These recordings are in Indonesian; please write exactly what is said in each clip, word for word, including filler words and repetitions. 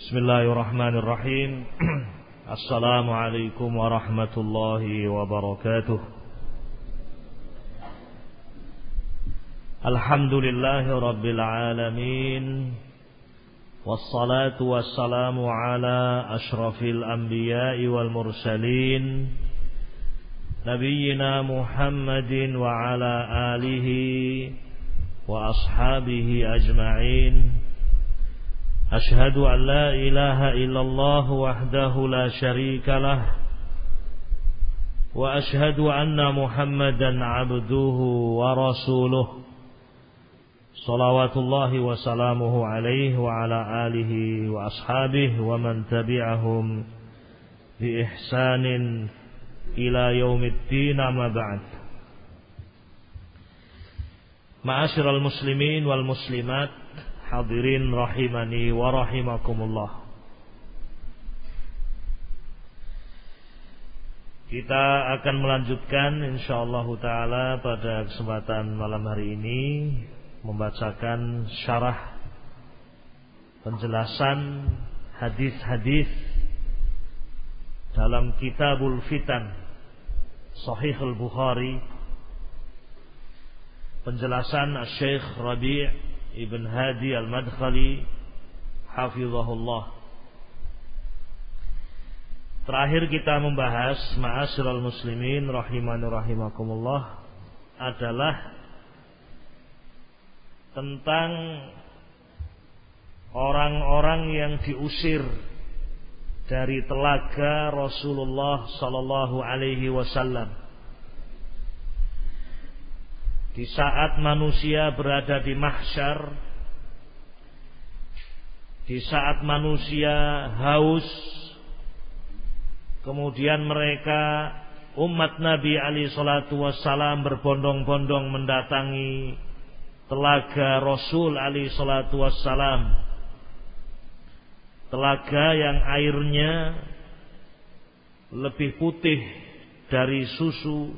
Bismillahirrahmanirrahim. Assalamualaikum warahmatullahi wabarakatuh. Alhamdulillahi rabbil alamin. Wassalatu wassalamu ala ashrafil anbiya'i wal mursalin, nabiyyina Muhammadin wa ala alihi wa ashabihi ajma'in. Ashhadu an la ilaha illallah wahdahu la syarika lah, wa ashhadu anna Muhammadan abduhu wa rasuluh. Salawatullahi wa salamuhu alaihi wa ala alihi wa ashabihi wa man tabi'ahum bi ihsanin ila yaumiddin, amma ba'd. Ma'asyiral muslimin wal muslimat, hadirin rahimani wa rahimakumullah. Kita akan melanjutkan insyaallah taala pada kesempatan malam hari ini membacakan syarah penjelasan hadis-hadis dalam Kitabul Fitan Sahih Al-Bukhari, penjelasan Syekh Rabi' Ibn Hadi Al-Madkhali hafizahullah. Terakhir kita membahas, ma'asyiral muslimin rahimani rahimakumullah, adalah tentang orang-orang yang diusir dari telaga Rasulullah sallallahu alaihi wasallam di saat manusia berada di mahsyar, di saat manusia haus, kemudian mereka umat Nabi alaihi salatu wassalam berbondong-bondong mendatangi telaga Rasul alaihi salatu wassalam, telaga yang airnya lebih putih dari susu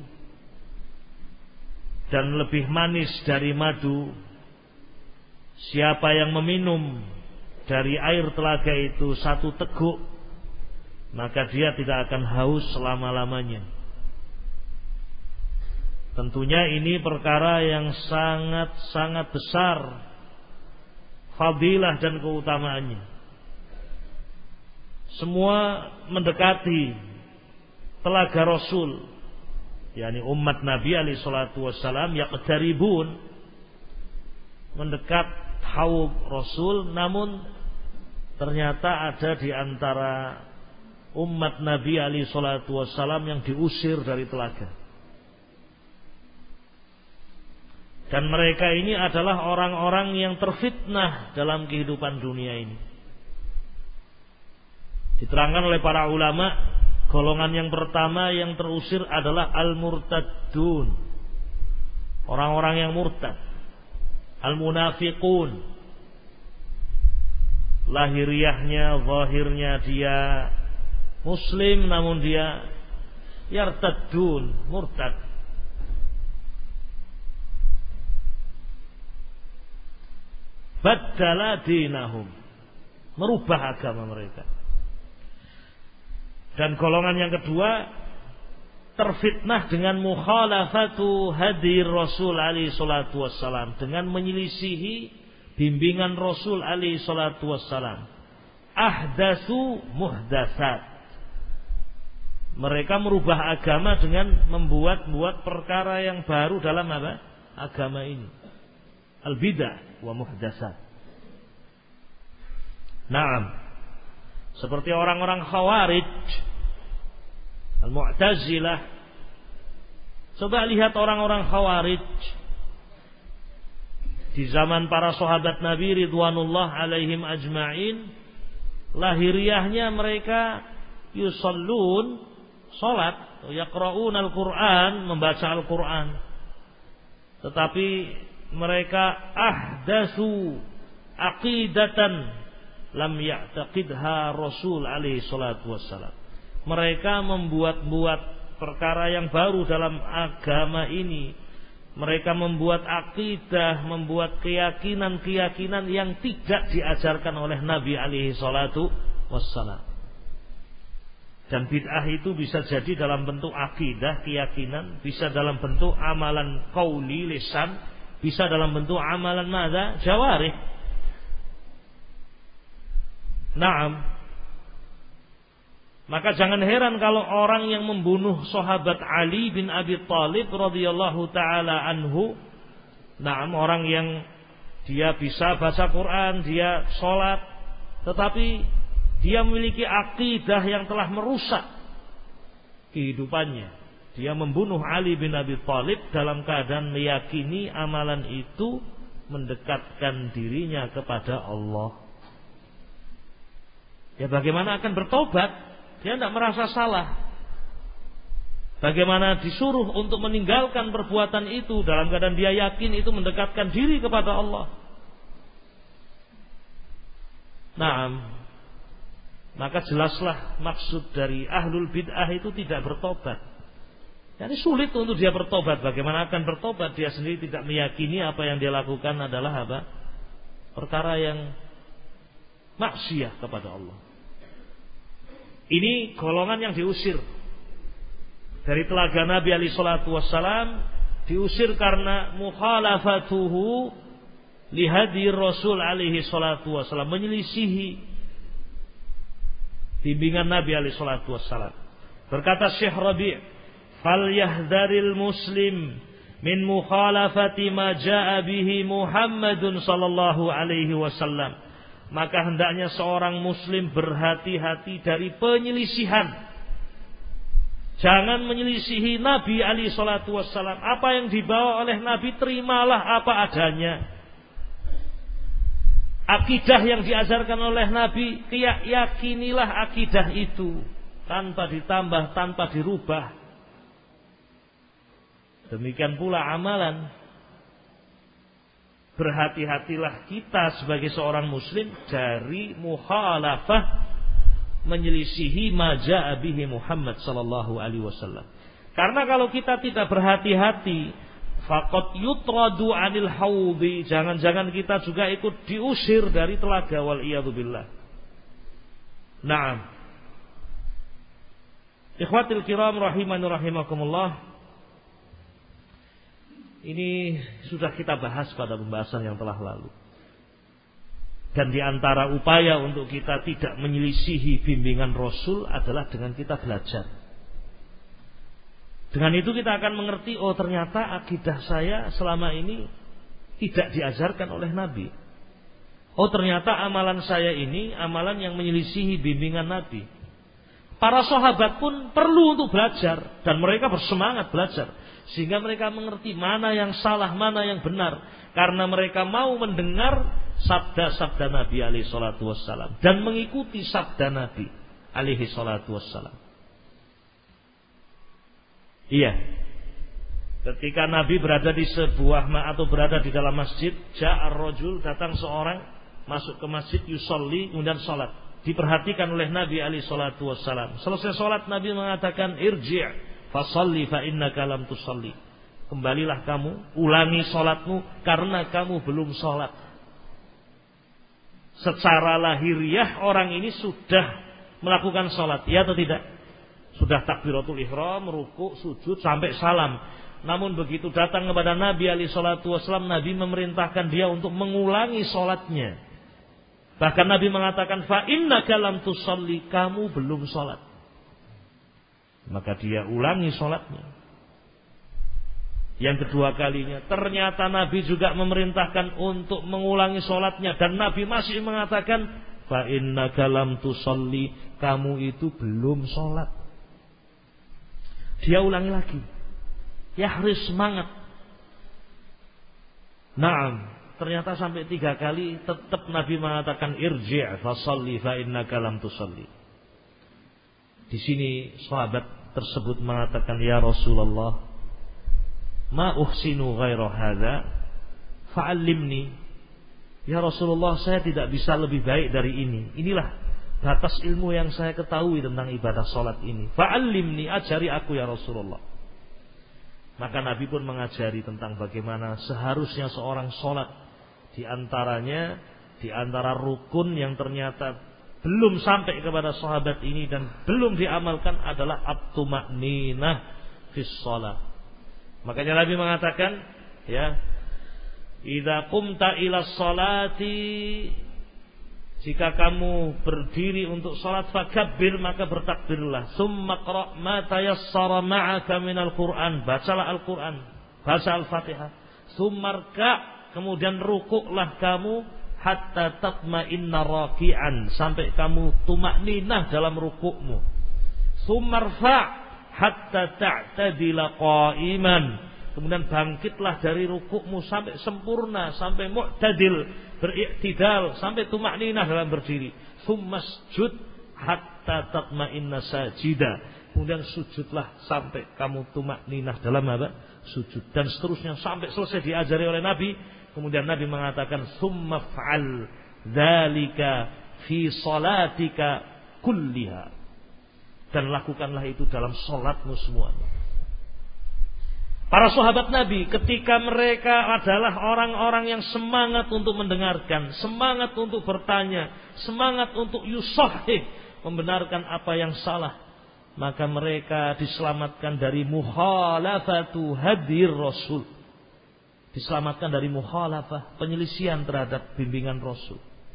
dan lebih manis dari madu. Siapa yang meminum dari air telaga itu satu teguk, maka dia tidak akan haus selama-lamanya. Tentunya ini perkara yang sangat-sangat besar fadilah dan keutamaannya. Semua mendekati telaga Rasul, yakni umat Nabi alaihi salatu wassalam, yaqtaribun, mendekat haud Rasul, namun ternyata ada di antara umat Nabi alaihi salatu wassalam yang diusir dari telaga. Dan mereka ini adalah orang-orang yang terfitnah dalam kehidupan dunia ini. Diterangkan oleh para ulama, golongan yang pertama yang terusir adalah al-murtaddun, orang-orang yang murtad. Al-munafiqun, lahiriahnya, zahirnya dia muslim, namun dia yartaddun, murtad. Baddala dinahum, merubah agama mereka. Dan golongan yang kedua terfitnah dengan mukhalafatu hadir Rasul alaihi salatu wassalam, dengan menyelisihi bimbingan Rasul alaihi salatu wassalam. Ahdatsu muhdatsat, mereka merubah agama dengan membuat-buat perkara yang baru dalam apa? Agama ini. Al-bidah wa muhdatsat. Naam. Seperti orang-orang Khawarij, Al-Mu'tazilah. Coba lihat orang-orang Khawarij di zaman para sahabat Nabi ridwanullah alaihim ajma'in. Lahiriahnya mereka yusallun, salat, yaqra'un al-Qur'an, membaca Al-Qur'an. Tetapi mereka ahdatsu aqidatan lam ya'taqidha Rasul alaihi salatu wassalam. Mereka membuat-buat perkara yang baru dalam agama ini Mereka membuat akidah, membuat keyakinan-keyakinan yang tidak diajarkan oleh Nabi alaihi salatu wassalam. Dan bid'ah itu bisa jadi dalam bentuk akidah, keyakinan, bisa dalam bentuk amalan qauli, lisan, bisa dalam bentuk amalan madza, jawarih. Naam. Maka jangan heran kalau orang yang membunuh sahabat Ali bin Abi Thalib radhiyallahu taala anhu, naam, orang yang dia bisa baca Quran, dia sholat, tetapi dia memiliki akidah yang telah merusak kehidupannya. Dia membunuh Ali bin Abi Thalib dalam keadaan meyakini amalan itu mendekatkan dirinya kepada Allah. Ya bagaimana akan bertobat? Dia tidak merasa salah. Bagaimana disuruh untuk meninggalkan perbuatan itu dalam keadaan dia yakin itu mendekatkan diri kepada Allah. Naam. Maka jelaslah maksud dari ahlul bid'ah itu tidak bertobat. Jadi sulit untuk dia bertobat. Bagaimana akan bertobat? Dia sendiri tidak meyakini apa yang dia lakukan adalah apa? Perkara yang maksiat kepada Allah. Ini golongan yang diusir dari telaga Nabi alaihi salatu wassalam, diusir karena mukhalafatuhu lihadi Rasul alaihi salatu wassalam, menyelisihi bimbingan Nabi alaihi salatu wassalam. Berkata Syekh Rabi', "Falyahdharil muslim min mukhalafati ma jaa'a bihi Muhammadun sallallahu alaihi wasallam." Maka hendaknya seorang muslim berhati-hati dari penyelisihan. Jangan menyelisihi Nabi alaihi salatu wassalam. Apa yang dibawa oleh Nabi, terimalah apa adanya. Akidah yang diajarkan oleh Nabi, yakinilah akidah itu, tanpa ditambah, tanpa dirubah. Demikian pula amalan. Berhati-hatilah kita sebagai seorang muslim dari mukhalafah, menyelisihi ma jaa'a bihi Muhammad sallallahu alaihi wasallam. Karena kalau kita tidak berhati-hati, faqad yutradu 'anil haudhi, jangan-jangan kita juga ikut diusir dari telaga, wal iyadu billah. Naam. Ikhwatil kiram rahimani rahimakumullah. Ini sudah kita bahas pada pembahasan yang telah lalu. Dan di antara upaya untuk kita tidak menyelisihi bimbingan Rasul adalah dengan kita belajar. Dengan itu kita akan mengerti, oh ternyata akidah saya selama ini tidak diajarkan oleh Nabi. Oh ternyata amalan saya ini amalan yang menyelisihi bimbingan Nabi. Para sahabat pun perlu untuk belajar, dan mereka bersemangat belajar. Sehingga mereka mengerti mana yang salah, mana yang benar. Karena mereka mau mendengar sabda-sabda Nabi alaihi salatu wassalam. Dan mengikuti sabda Nabi alaihi salatu wassalam. Iya. Ketika Nabi berada di sebuah atau berada di dalam masjid, ja'ar rajul, datang seorang masuk ke masjid, yusolli, kemudian sholat. Diperhatikan oleh Nabi alaihi salatu wassalam. Selesai sholat Nabi mengatakan, irji' fasalli fa innaka lam tusalli. Kembalilah kamu, ulangi salatmu karena kamu belum salat. Secara lahiriah orang ini sudah melakukan salat, ya atau tidak? Sudah takbiratul ihram, ruku', sujud sampai salam. Namun begitu datang kepada Nabi alaihi salatu wasallam, Nabi memerintahkan dia untuk mengulangi salatnya. Bahkan Nabi mengatakan fa innaka lam tusalli, kamu belum salat. Maka dia ulangi sholatnya. Yang kedua kalinya, ternyata Nabi juga memerintahkan untuk mengulangi sholatnya. Dan Nabi masih mengatakan, fa innaka lam tusalli, kamu itu belum sholat. Dia ulangi lagi. Yahris, semangat. Naam, ternyata sampai tiga kali tetap Nabi mengatakan, irji' fasalli fa innaka lam tusalli. Di sini sahabat tersebut mengatakan, ya Rasulullah, ma uhsinu ghaira hadza fa'allimni. Ya Rasulullah, saya tidak bisa lebih baik dari ini. Inilah batas ilmu yang saya ketahui tentang ibadah salat ini. Fa'allimni, ajari aku ya Rasulullah. Maka Nabi pun mengajari tentang bagaimana seharusnya seorang sholat. Di antaranya, di antara rukun yang ternyata belum sampai kepada sahabat ini dan belum diamalkan adalah at-tuma'ninah fis shalah. Makanya Nabi mengatakan, ya, idza qumta ila sholati, jika kamu berdiri untuk salat, fakabbir, maka bertakbirlah. Summa qra' ma tayassara ma'aka minal Qur'an, bacalah Al-Qur'an, baca Al-Fatihah. Summa rka', kemudian rukuklah kamu, hatta tatma'inna raki'an, sampai kamu tumakninah dalam rukukmu. Summa rfa' hatta ta'tadila qa'iman, kemudian bangkitlah dari rukukmu sampai sempurna, sampai mu'tadil, beriktidal, sampai tumakninah dalam berdiri. Summasjud hatta tatma'inna sajida, kemudian sujudlah sampai kamu tumakninah dalam apa? Sujud, dan seterusnya sampai selesai diajari oleh Nabi. Kemudian Nabi mengatakan, summa fa'al dzalika fi salatika kulliha, dan lakukanlah itu dalam salatmu semuanya. Para sahabat Nabi ketika mereka adalah orang-orang yang semangat untuk mendengarkan, semangat untuk bertanya, semangat untuk yusahih, membenarkan apa yang salah, maka mereka diselamatkan dari mukhalafatu hadir Rasul, diselamatkan dari mukhalafah, penyelisihan terhadap bimbingan Rasul.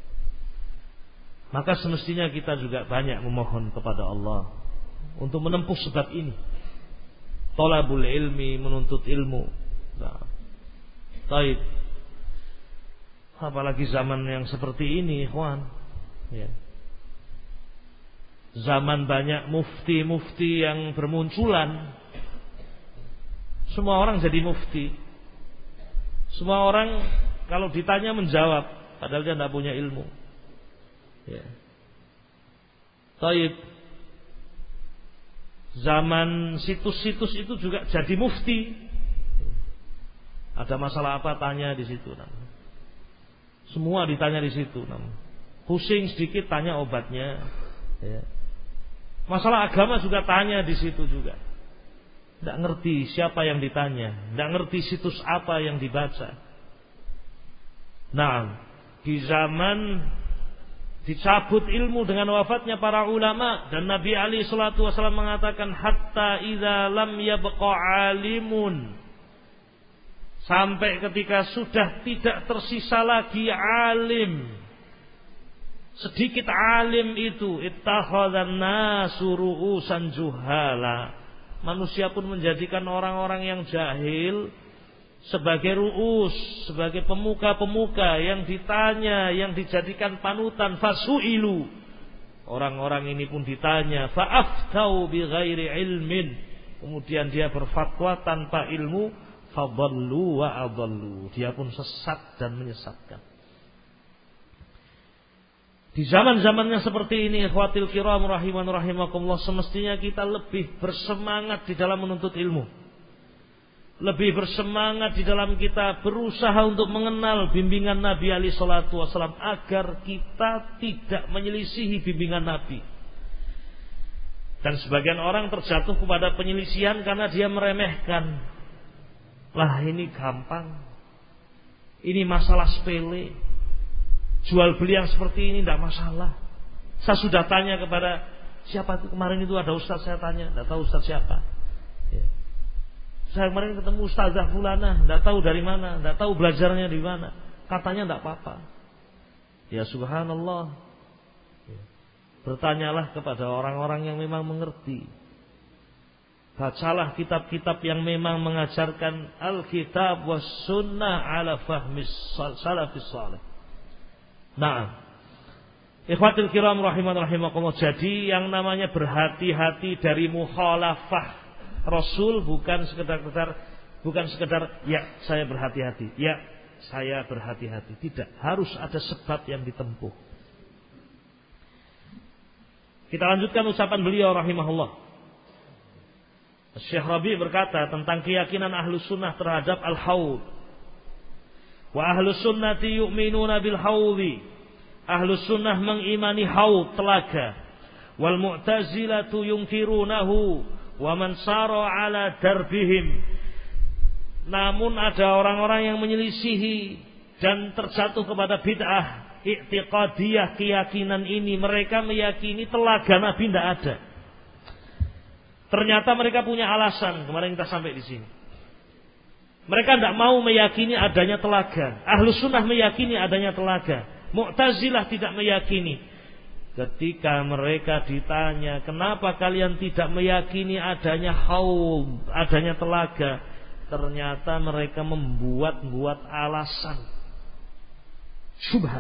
Maka semestinya kita juga banyak memohon kepada Allah untuk menempuh sebab ini. Thalabul ilmi, menuntut ilmu. Nah, taib. Apalagi zaman yang seperti ini, ikhwan. Ya. Zaman banyak mufti-mufti yang bermunculan. Semua orang jadi mufti. Semua orang kalau ditanya menjawab, padahal dia tidak punya ilmu. Ya. Taib. Zaman situs-situs itu juga jadi mufti. Ada masalah apa, tanya di situ. Semua ditanya di situ. Pusing sedikit, tanya obatnya. Ya. Masalah agama juga tanya di situ juga. Tidak ngerti siapa yang ditanya, tidak ngerti situs apa yang dibaca. Nah, di zaman dicabut ilmu dengan wafatnya para ulama, dan Nabi Ali sallallahu alaihi wasallam mengatakan, hatta idza lam yabqa alimun, sampai ketika sudah tidak tersisa lagi alim, sedikit alim itu, ittakhadhan nasu ru'usan juhala, manusia pun menjadikan orang-orang yang jahil sebagai ru'us, sebagai pemuka-pemuka yang ditanya, yang dijadikan panutan. Fasu'ilu, orang-orang ini pun ditanya, fa'aftau bi ghairi ilmin, kemudian dia berfatwa tanpa ilmu, fadallu wa adallu, dia pun sesat dan menyesatkan. Di zaman-zamannya seperti ini, ikhwatil kiram rahiman rahimakumullah, semestinya kita lebih bersemangat di dalam menuntut ilmu, lebih bersemangat di dalam kita berusaha untuk mengenal bimbingan Nabi alaihi salatu wasallam, agar kita tidak menyelisihi bimbingan Nabi. Dan sebagian orang terjatuh kepada penyelisihan karena dia meremehkan. Lah ini gampang, ini masalah sepele, jual beli yang seperti ini tidak masalah. Saya sudah tanya kepada siapa itu kemarin, itu ada ustaz, saya tanya, tidak tahu ustaz siapa. Ya. Saya kemarin ketemu ustazah fulana, tidak tahu dari mana, tidak tahu belajarnya di mana, katanya tidak apa-apa. Ya subhanallah. Ya. Bertanyalah kepada orang-orang yang memang mengerti. Bacalah kitab-kitab yang memang mengajarkan Alkitab was sunnah ala fahmis salafis salih. Nah, ikhwatul kiram rahiman rahimakumullah, jadi yang namanya berhati-hati dari mukhalafah Rasul bukan sekedar bukan sekedar ya saya berhati-hati, ya saya berhati-hati, tidak, harus ada sebab yang ditempuh. Kita lanjutkan ucapan beliau rahimahullah. Syekh Rabi berkata tentang keyakinan Ahlus Sunnah terhadap al-haud. Wa Ahlus Sunnati yu'minuna bil haudi. Ahlus Sunnah mengimani haud, telaga. Wal Mu'tazilatu yungkirunahu wa man sara ala darbihim. Namun ada orang-orang yang menyelisihi dan terjatuh kepada bid'ah i'tiqadiyah, keyakinan ini. Mereka meyakini telaga Nabi tidak ada. Ternyata mereka punya alasan. Kemarin kita sampai di sini. Mereka tidak mau meyakini adanya telaga. Ahlus sunnah meyakini adanya telaga. Mu'tazilah tidak meyakini. Ketika mereka ditanya, kenapa kalian tidak meyakini adanya haud, adanya telaga? Ternyata mereka membuat-buat alasan. Syubhat.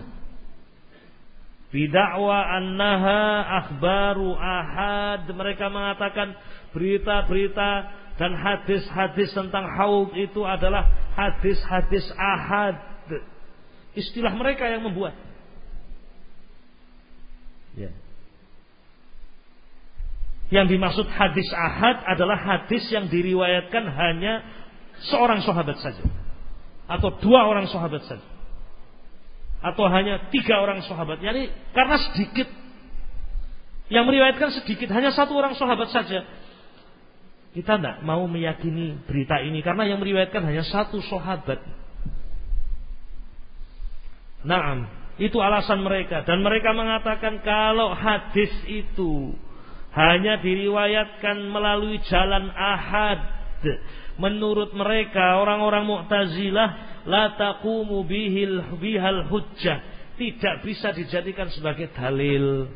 Bid'awa annaha akhbaru ahad. Mereka mengatakan berita-berita dan hadis-hadis tentang haud itu adalah hadis-hadis ahad. Istilah mereka yang membuat. Ya. Yang dimaksud hadis ahad adalah hadis yang diriwayatkan hanya seorang sahabat saja, atau dua orang sahabat saja, atau hanya tiga orang sahabat. Yani karena sedikit yang meriwayatkan, sedikit, hanya satu orang sahabat saja, kita tidak mau meyakini berita ini karena yang meriwayatkan hanya satu sahabat. Naam, itu alasan mereka. Dan mereka mengatakan kalau hadis itu hanya diriwayatkan melalui jalan ahad, menurut mereka orang-orang Mu'tazilah, la taqumu bihil bihal hujjah, tidak bisa dijadikan sebagai dalil.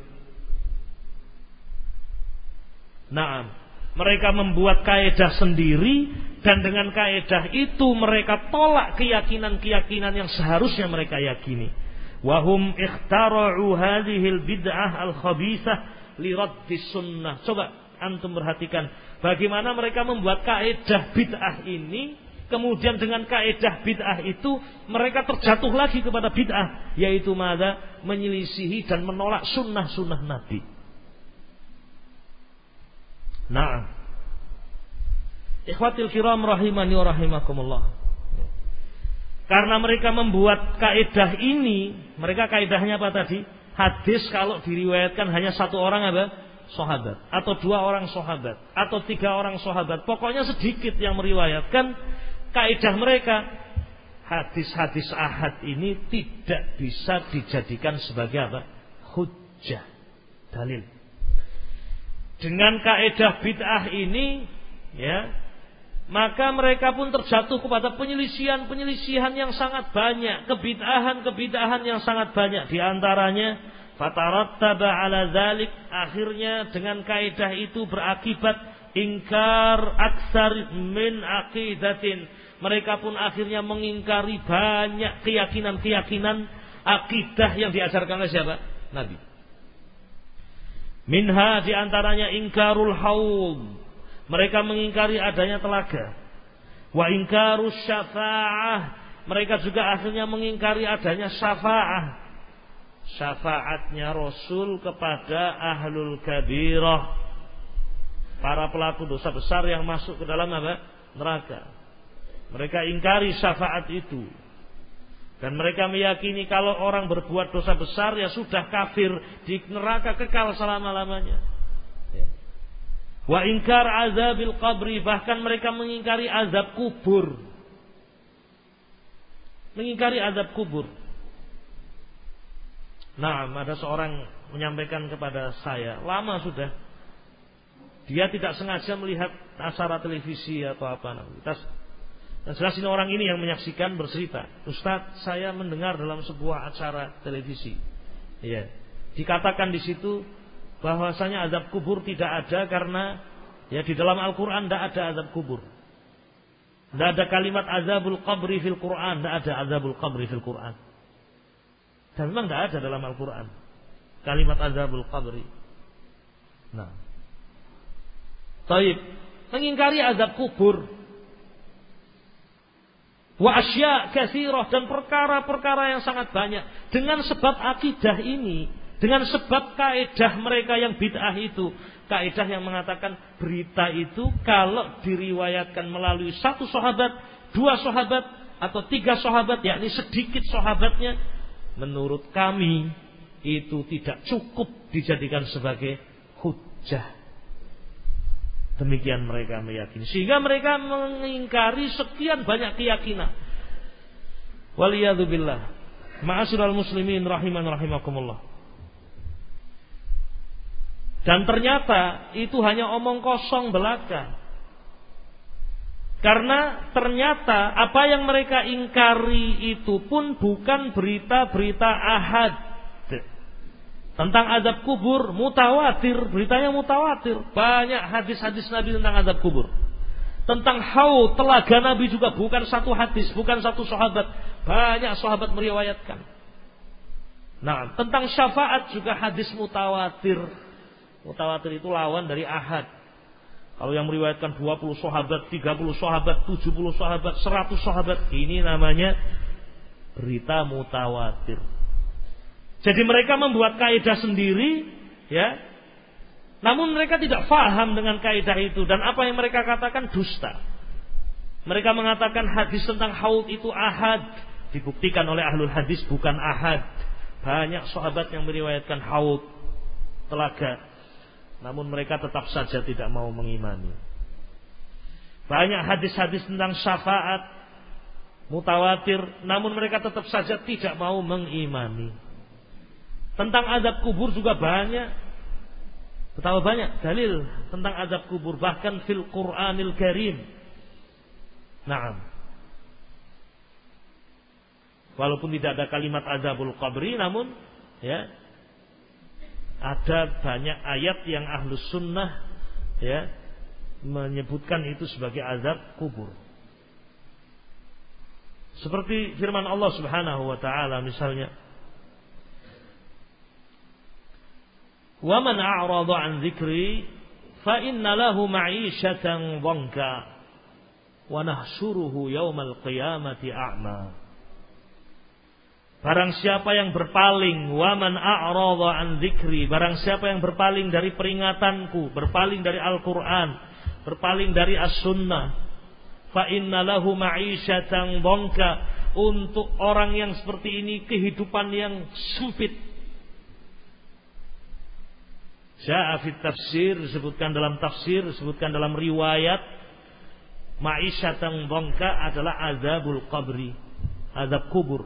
Naam, mereka membuat kaedah sendiri, dan dengan kaedah itu mereka tolak keyakinan-keyakinan yang seharusnya mereka yakini. Wahum ikhtara'u hadhil bid'ah al-khabithah li raddi sunnah. Coba antum perhatikan bagaimana mereka membuat kaedah bid'ah ini, kemudian dengan kaedah bid'ah itu mereka terjatuh lagi kepada bid'ah, yaitu mada? Menyelisihi dan menolak sunnah-sunnah Nabi. Nah, ikhwatil kiram rahimani wa rahimakumullah. Karena mereka membuat kaedah ini, mereka kaedahnya apa tadi? Hadis kalau diriwayatkan hanya satu orang apa? Sahabat, atau dua orang sahabat, atau tiga orang sahabat, pokoknya sedikit yang meriwayatkan. Kaedah mereka, hadis-hadis ahad ini tidak bisa dijadikan sebagai apa? Hujjah, dalil. Dengan kaedah bid'ah ini, ya, maka mereka pun terjatuh kepada penyelisihan-penyelisihan yang sangat banyak, kebid'ahan-kebid'ahan yang sangat banyak. Di antaranya, fatarattaba ala dzalik, akhirnya dengan kaedah itu berakibat ingkar aksar min aqidatin. Mereka pun akhirnya mengingkari banyak keyakinan-keyakinan akidah yang diajarkan oleh siapa? Nabi. Minha, di antaranya ingkarul haud. Mereka mengingkari adanya telaga. Wa ingkarus syafa'ah. Mereka juga akhirnya mengingkari adanya syafa'ah. Syafaatnya Rasul kepada ahlul kabirah, para pelaku dosa besar yang masuk ke dalam apa? Neraka. Mereka ingkari syafaat itu. Dan mereka meyakini kalau orang berbuat dosa besar ya sudah kafir, di neraka kekal selama-lamanya. Wa ingkar azabil qabri, bahkan mereka mengingkari azab kubur. Mengingkari azab kubur. Nah, ada seorang menyampaikan kepada saya, lama sudah, dia tidak sengaja melihat acara televisi atau apa. Kita Dan jelas ini orang ini yang menyaksikan bercerita, Ustaz, saya mendengar dalam sebuah acara televisi, ya, dikatakan di situ bahwasanya azab kubur tidak ada karena ya di dalam Al-Quran tidak ada azab kubur, tidak ada kalimat azabul qabri fil Quran, tidak ada azabul qabri fil Quran, dan memang tidak ada dalam Al-Quran kalimat azabul qabri. Nah, taib, mengingkari azab kubur. Wa asya katsirah, dan perkara-perkara yang sangat banyak. Dengan sebab akidah ini, dengan sebab kaedah mereka yang bid'ah itu, kaedah yang mengatakan berita itu kalau diriwayatkan melalui satu sahabat, dua sahabat, atau tiga sahabat, yakni sedikit sahabatnya, menurut kami itu tidak cukup dijadikan sebagai hujjah, Demikian mereka meyakini. Sehingga mereka mengingkari sekian banyak keyakinan. Waliyadzubillah. Ma'asyiral muslimin rahiman rahimakumullah. Dan ternyata itu hanya omong kosong belaka. Karena ternyata apa yang mereka ingkari itu pun bukan berita-berita ahad. Tentang azab kubur mutawatir, beritanya mutawatir. Banyak hadis-hadis Nabi tentang azab kubur. Tentang haud, telaga Nabi juga bukan satu hadis, bukan satu sahabat. Banyak sahabat meriwayatkan. Nah, tentang syafaat juga hadis mutawatir. Mutawatir itu lawan dari ahad. Kalau yang meriwayatkan dua puluh sahabat, tiga puluh sahabat, tujuh puluh sahabat, seratus sahabat, ini namanya berita mutawatir. Jadi mereka membuat kaidah sendiri, ya. Namun mereka tidak faham dengan kaidah itu, dan apa yang mereka katakan dusta. Mereka mengatakan hadis tentang haud itu ahad, dibuktikan oleh ahlul hadis bukan ahad. Banyak sahabat yang meriwayatkan haud, telaga, namun mereka tetap saja tidak mau mengimani. Banyak hadis-hadis tentang syafaat mutawatir, namun mereka tetap saja tidak mau mengimani. Tentang azab kubur juga banyak. Betapa banyak dalil tentang azab kubur, bahkan fil Qur'anil Karim. Naam. Walaupun tidak ada kalimat azabul qabri, namun ya ada banyak ayat yang ahlus sunnah ya menyebutkan itu sebagai azab kubur. Seperti firman Allah Subhanahu wa taala misalnya, "Wa man a'rada 'an dzikri fa inna lahu ma'isyatan dhanka wa nahsyuruhu yaumal qiyamati a'ma." Barang siapa yang berpaling, wa man a'rada 'an dzikri, barang siapa yang berpaling dari peringatanku, berpaling dari Al-Qur'an, berpaling dari As-Sunnah, fa inna lahu ma'isyatan dhanka, untuk orang yang seperti ini kehidupan yang sempit. Ja'a fit tafsir, disebutkan dalam tafsir, disebutkan dalam riwayat, ma'isyatan dhanka adalah azabul qabri, azab kubur.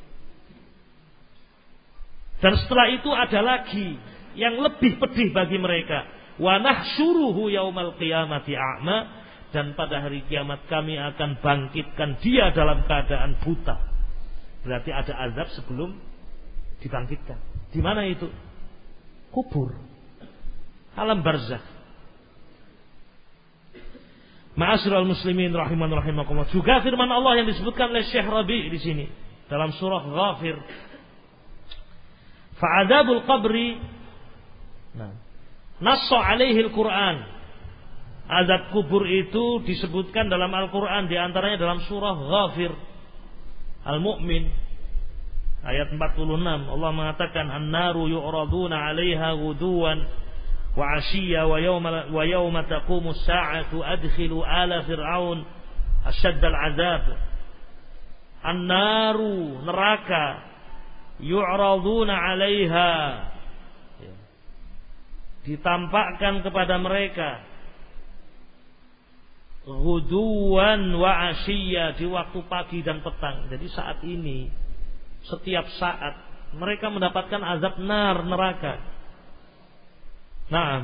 Dan setelah itu ada lagi yang lebih pedih bagi mereka. Wa nahsyuruhu yaumal qiyamati a'ma, dan pada hari kiamat kami akan bangkitkan dia dalam keadaan buta. Berarti ada azab sebelum dibangkitkan. Di mana itu? Kubur. Alam barzakh. Ma'asyiral muslimin rahiman rahimakumullah. Juga firman Allah yang disebutkan oleh Syekh Rabi' di sini dalam surah Ghafir. Fa'adzabul qabri, nah, nassa alaihi al-Quran. Azab kubur itu disebutkan dalam Al-Quran, di antaranya dalam surah Ghafir Al-Mu'min ayat empat puluh enam. Allah mengatakan, "An-naru yu'raduna 'alaiha ghuduwan wa 'ashiyya wa yawma wa yawma taqumu as-sa'atu adkhilu ala fir'aun asyaddal 'adzab." An-naru, neraka, yu'raduna 'alaiha, ditampakkan kepada mereka, ghuduwan wa 'ashiyya, di waktu pagi dan petang. Jadi saat ini, setiap saat mereka mendapatkan azab nar, neraka. Naam.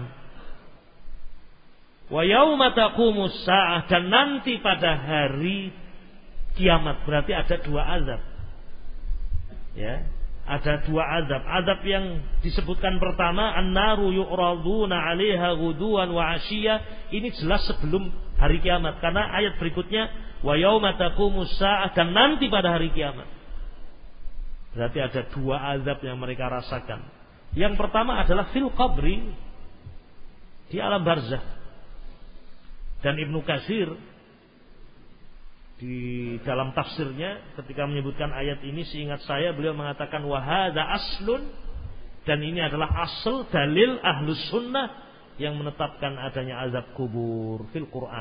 Wa yauma taqumus saah, dan nanti pada hari kiamat, berarti ada dua azab. Ya, ada dua azab. Azab yang disebutkan pertama, an-naru yu'raduna 'alaiha ghuduwan wa 'ashiyya, ini jelas sebelum hari kiamat, karena ayat berikutnya wa yauma taqumus saah, dan nanti pada hari kiamat. Berarti ada dua azab yang mereka rasakan. Yang pertama adalah fil qabri, di alam barzakh. Dan Ibnu Katsir di dalam tafsirnya ketika menyebutkan ayat ini, seingat saya beliau mengatakan wa hadza aslun, dan ini adalah asal dalil ahlus sunnah yang menetapkan adanya azab kubur fil Quran.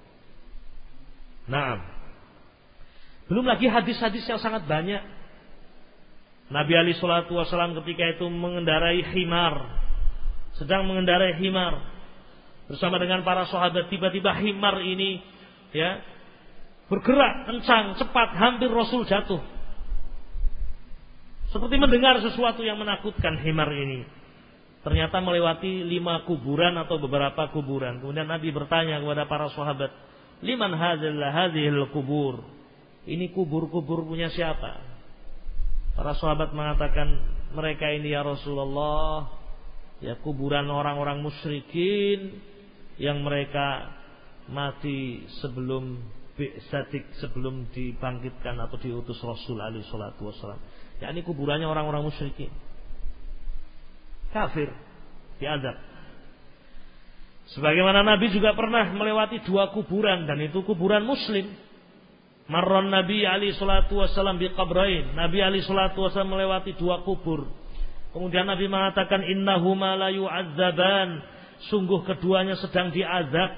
Naam. Belum lagi hadis-hadis yang sangat banyak. Nabi alaihi salatu wasallam ketika itu mengendarai himar, sedang mengendarai himar, bersama dengan para sahabat. Tiba-tiba himar ini ya bergerak kencang, cepat, hampir Rasul jatuh. Seperti mendengar sesuatu yang menakutkan himar ini. Ternyata melewati lima kuburan atau beberapa kuburan. Kemudian Nabi bertanya kepada para sahabat, "Liman hadhil kubur?" Ini kubur-kubur punya siapa? Para sahabat mengatakan, "Mereka ini ya Rasulullah, ya kuburan orang-orang musyrikin yang mereka mati sebelum bi'satik, sebelum dibangkitkan atau diutus Rasul alaihi salatu wassalam." Ya, ini kuburannya orang-orang musyrikin. Kafir, diazab. Sebagaimana Nabi juga pernah melewati dua kuburan, dan itu kuburan muslim. Marran Nabi alaihi salatu wassalam bi qabrain. Nabi alaihi salatu wassalam melewati dua kubur. Kemudian Nabi mengatakan, "Innahuma la yu'adzaban." Sungguh keduanya sedang diazab.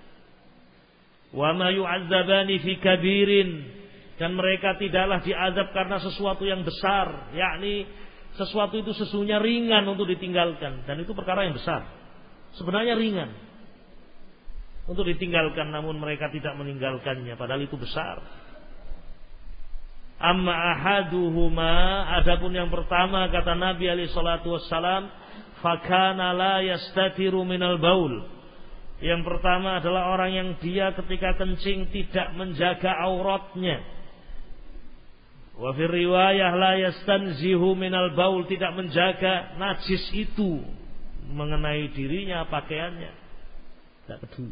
Wa ma yu'adzabani fi kabirin. Dan mereka tidaklah diazab karena sesuatu yang besar, yakni sesuatu itu sesungguhnya ringan untuk ditinggalkan, dan itu perkara yang besar. Sebenarnya ringan untuk ditinggalkan, namun mereka tidak meninggalkannya, padahal itu besar. Amma ahaduhuma, adapun yang pertama, kata Nabi alaihi salatu wassalam, fakana la yastatiru minal baul. Yang pertama adalah orang yang dia ketika kencing tidak menjaga auratnya. Wa fi riwayah la yastanzihu minal baul, tidak menjaga najis itu mengenai dirinya, pakaiannya. Tidak peduli.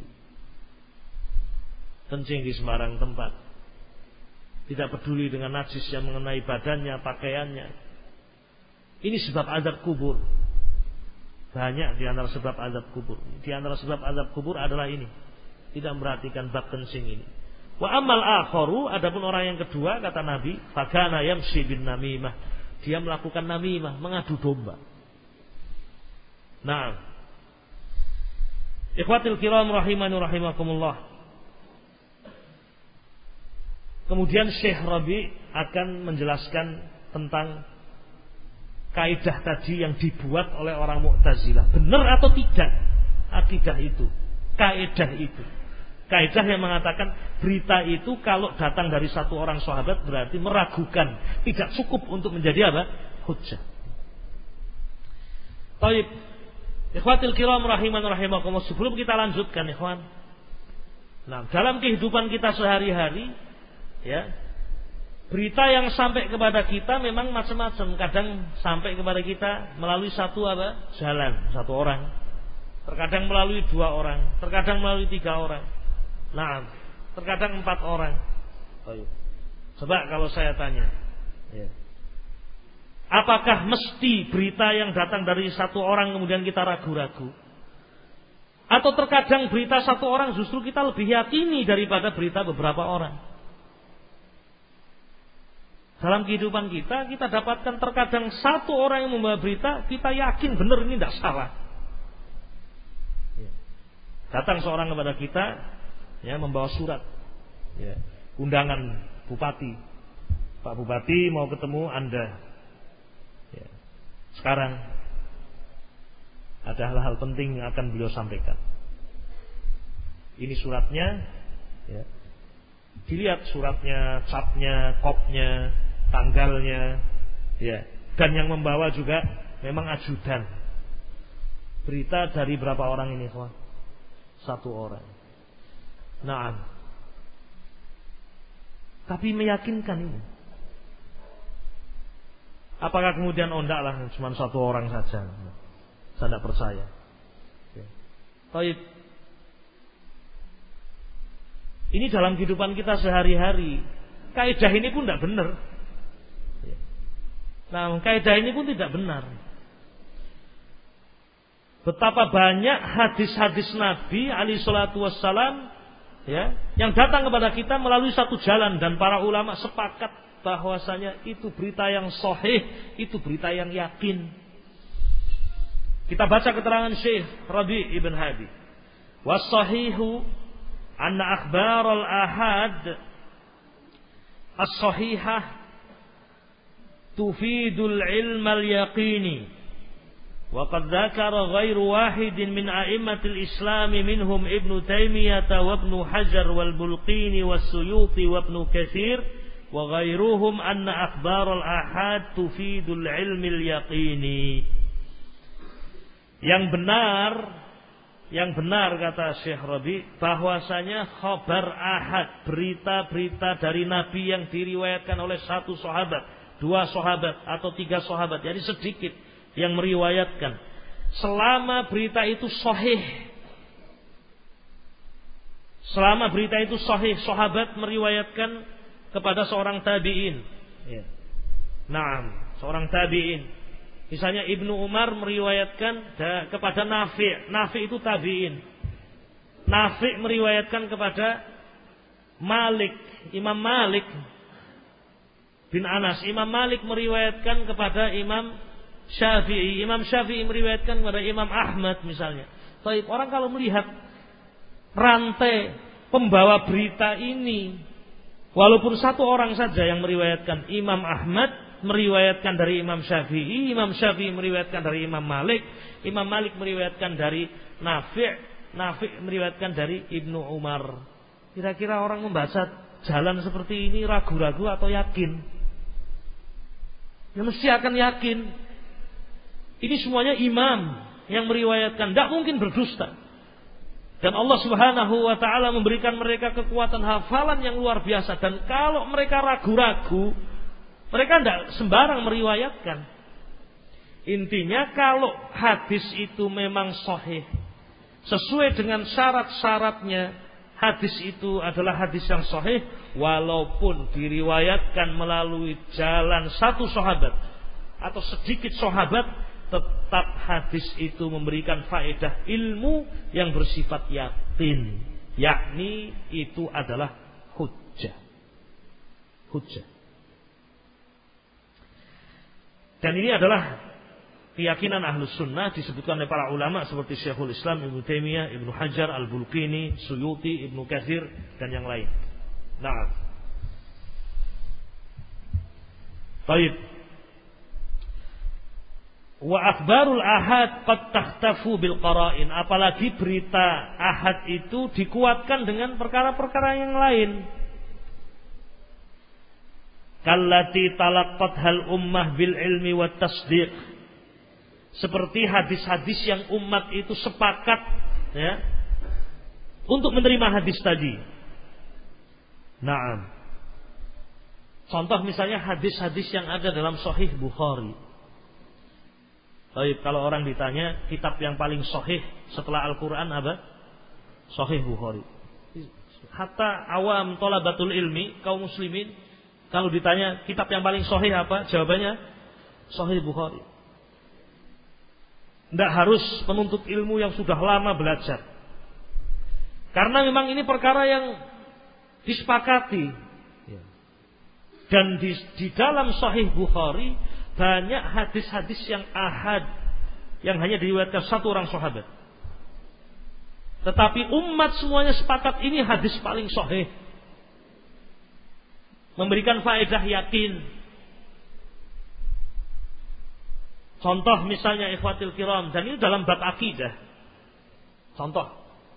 Kencing di sembarang tempat. Tidak peduli dengan najis yang mengenai badannya, pakaiannya. Ini sebab azab kubur. Banyak di antara sebab azab kubur. Di antara sebab azab kubur adalah ini. Tidak memperhatikan bab kencing ini. Wa amal akharu, adapun orang yang kedua, kata Nabi, fakana yamshi bin namimah. Dia melakukan namimah, mengadu domba. Nah, ikhwatil kiram rahimani rahimakumullah. Kemudian Syekh Rabi akan menjelaskan tentang kaidah tadi yang dibuat oleh orang Mu'tazilah. Benar atau tidak akidah itu, kaidah itu. Kaidah yang mengatakan berita itu kalau datang dari satu orang sahabat berarti meragukan, tidak cukup untuk menjadi apa? Hujjah. Baik, ikhwatil kiram rahiman rahimakumullah, sebelum kita lanjutkan ikhwan. Nah, dalam kehidupan kita sehari-hari, ya, berita yang sampai kepada kita memang macam-macam. Kadang sampai kepada kita melalui satu apa? Jalan, satu orang. Terkadang melalui dua orang, terkadang melalui tiga orang. Nah, terkadang empat orang. Baik. Coba kalau saya tanya, ya, apakah mesti berita yang datang dari satu orang kemudian kita ragu-ragu? Atau terkadang berita satu orang justru kita lebih yakini daripada berita beberapa orang? Dalam kehidupan kita, kita dapatkan terkadang satu orang yang membawa berita, kita yakin benar ini tidak salah. Datang seorang kepada kita, ya, membawa surat, ya, undangan bupati. Pak Bupati mau ketemu Anda. Ya. Sekarang ada hal-hal penting yang akan beliau sampaikan. Ini suratnya, ya. Dilihat suratnya, capnya, kopnya, tanggalnya, ya. Dan yang membawa juga memang ajudan. Berita dari berapa orang ini, kawan? Satu orang. Nah, tapi meyakinkan ini. Apakah kemudian oh enggak lah, cuma satu orang saja? Saya tidak percaya. Baik. Ini dalam kehidupan kita sehari-hari. Kaidah ini pun tidak benar. Nah, kaidah ini pun tidak benar. Betapa banyak hadis-hadis Nabi alaihi salatu wassalam, ya, yang datang kepada kita melalui satu jalan, dan para ulama sepakat bahwasanya itu berita yang sahih, itu berita yang yakin. Kita baca keterangan Syekh Rabi' ibn Hadi. Was-sahihu anna akhbar al-ahad as-sahihah tufidul ilm al-yaqini Wa qad dzakara ghairu wahidin min a'immatil Islam minhum Ibnu Taimiyah wa Ibnu Hajar wal Bulqini was Suyuti wa Ibnu Katsir wa ghairuhum anna akhbar al-ahad tufidul ilmil yaqini. Yang benar, yang benar kata Syekh Rabi, bahwasanya khabar ahad, berita-berita dari Nabi yang diriwayatkan oleh satu sahabat, dua sahabat atau tiga sahabat, jadi sedikit yang meriwayatkan. Selama berita itu sahih, selama berita itu sahih, sahabat meriwayatkan kepada seorang tabi'in. Ya. Naam, seorang tabi'in. Misalnya Ibnu Umar meriwayatkan kepada Nafi'. Nafi' itu tabi'in. Nafi' meriwayatkan kepada Malik, Imam Malik bin Anas. Imam Malik meriwayatkan kepada Imam Syafi'i. Imam Syafi'i meriwayatkan kepada Imam Ahmad misalnya. Baik, orang kalau melihat rantai pembawa berita ini, walaupun satu orang saja yang meriwayatkan, Imam Ahmad meriwayatkan dari Imam Syafi'i, Imam Syafi'i meriwayatkan dari Imam Malik, Imam Malik meriwayatkan dari Nafi', Nafi' meriwayatkan dari Ibnu Umar. Kira-kira orang membaca jalan seperti ini ragu-ragu atau yakin? Ya mesti akan yakin. Ini semuanya imam yang meriwayatkan, tidak mungkin berdusta. Dan Allah Subhanahu wa taala memberikan mereka kekuatan hafalan yang luar biasa, dan kalau mereka ragu-ragu, mereka tidak sembarang meriwayatkan. Intinya kalau hadis itu memang sahih, sesuai dengan syarat-syaratnya, hadis itu adalah hadis yang sahih, walaupun diriwayatkan melalui jalan satu sahabat atau sedikit sahabat, tetap hadis itu memberikan faedah ilmu yang bersifat yakin, yakni itu adalah hujjah. Hujjah. Dan ini adalah keyakinan Ahlus Sunnah, disebutkan oleh para ulama seperti Syekhul Islam Ibnu Taimiyah, Ibnu Hajar, Al-Bulqini, Suyuti, Ibnu Katsir dan yang lain. Nah, baik. Wa akhbarul ahad qad takhtafu bil qara'in. Apalagi berita ahad itu dikuatkan dengan perkara-perkara yang lain. Kallati talaqqathal ummah bil ilmi wat tasdiq. Seperti hadis-hadis yang umat itu sepakat ya untuk menerima hadis tadi. Naam. Contoh misalnya hadis-hadis yang ada dalam Sahih Bukhari. Baik, kalau orang ditanya kitab yang paling sahih setelah Al-Qur'an apa? Sahih Bukhari. Hatta awam thalabatul ilmi, kaum muslimin, kalau ditanya kitab yang paling sahih apa? Jawabannya Sahih Bukhari. Tidak harus penuntut ilmu yang sudah lama belajar. Karena memang ini perkara yang disepakati. Dan di, di dalam Sahih Bukhari banyak hadis-hadis yang ahad, yang hanya diriwayatkan satu orang sahabat. Tetapi umat semuanya sepakat ini hadis paling sahih, memberikan faedah yakin. Contoh misalnya ikhwatil kiram, dan ini dalam bab akidah. Contoh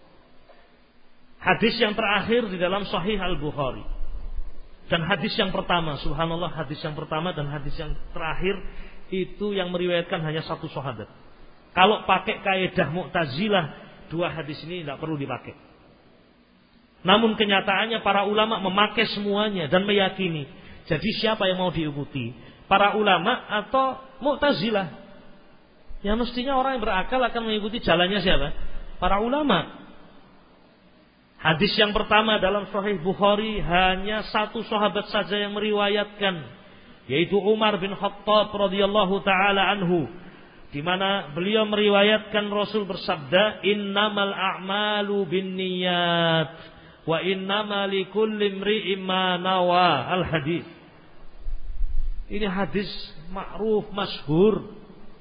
hadis yang terakhir di dalam Sahih Al-Bukhari, dan hadis yang pertama, subhanallah, hadis yang pertama dan hadis yang terakhir itu yang meriwayatkan hanya satu sahabat. Kalau pakai kaidah Mu'tazilah, dua hadis ini tidak perlu dipakai. Namun kenyataannya para ulama memakai semuanya dan meyakini. Jadi siapa yang mau diikuti? Para ulama atau Mu'tazilah? Ya mestinya orang yang berakal akan mengikuti jalannya siapa? Para ulama. Hadis yang pertama dalam Sahih Bukhari hanya satu sahabat saja yang meriwayatkan, yaitu Umar bin Khattab radhiyallahu taala anhu, di mana beliau meriwayatkan Rasul bersabda, "Innamal a'malu binniyat wa innamal likulli imri'in ma nawa." Al-hadis. Ini hadis ma'ruf, masyhur.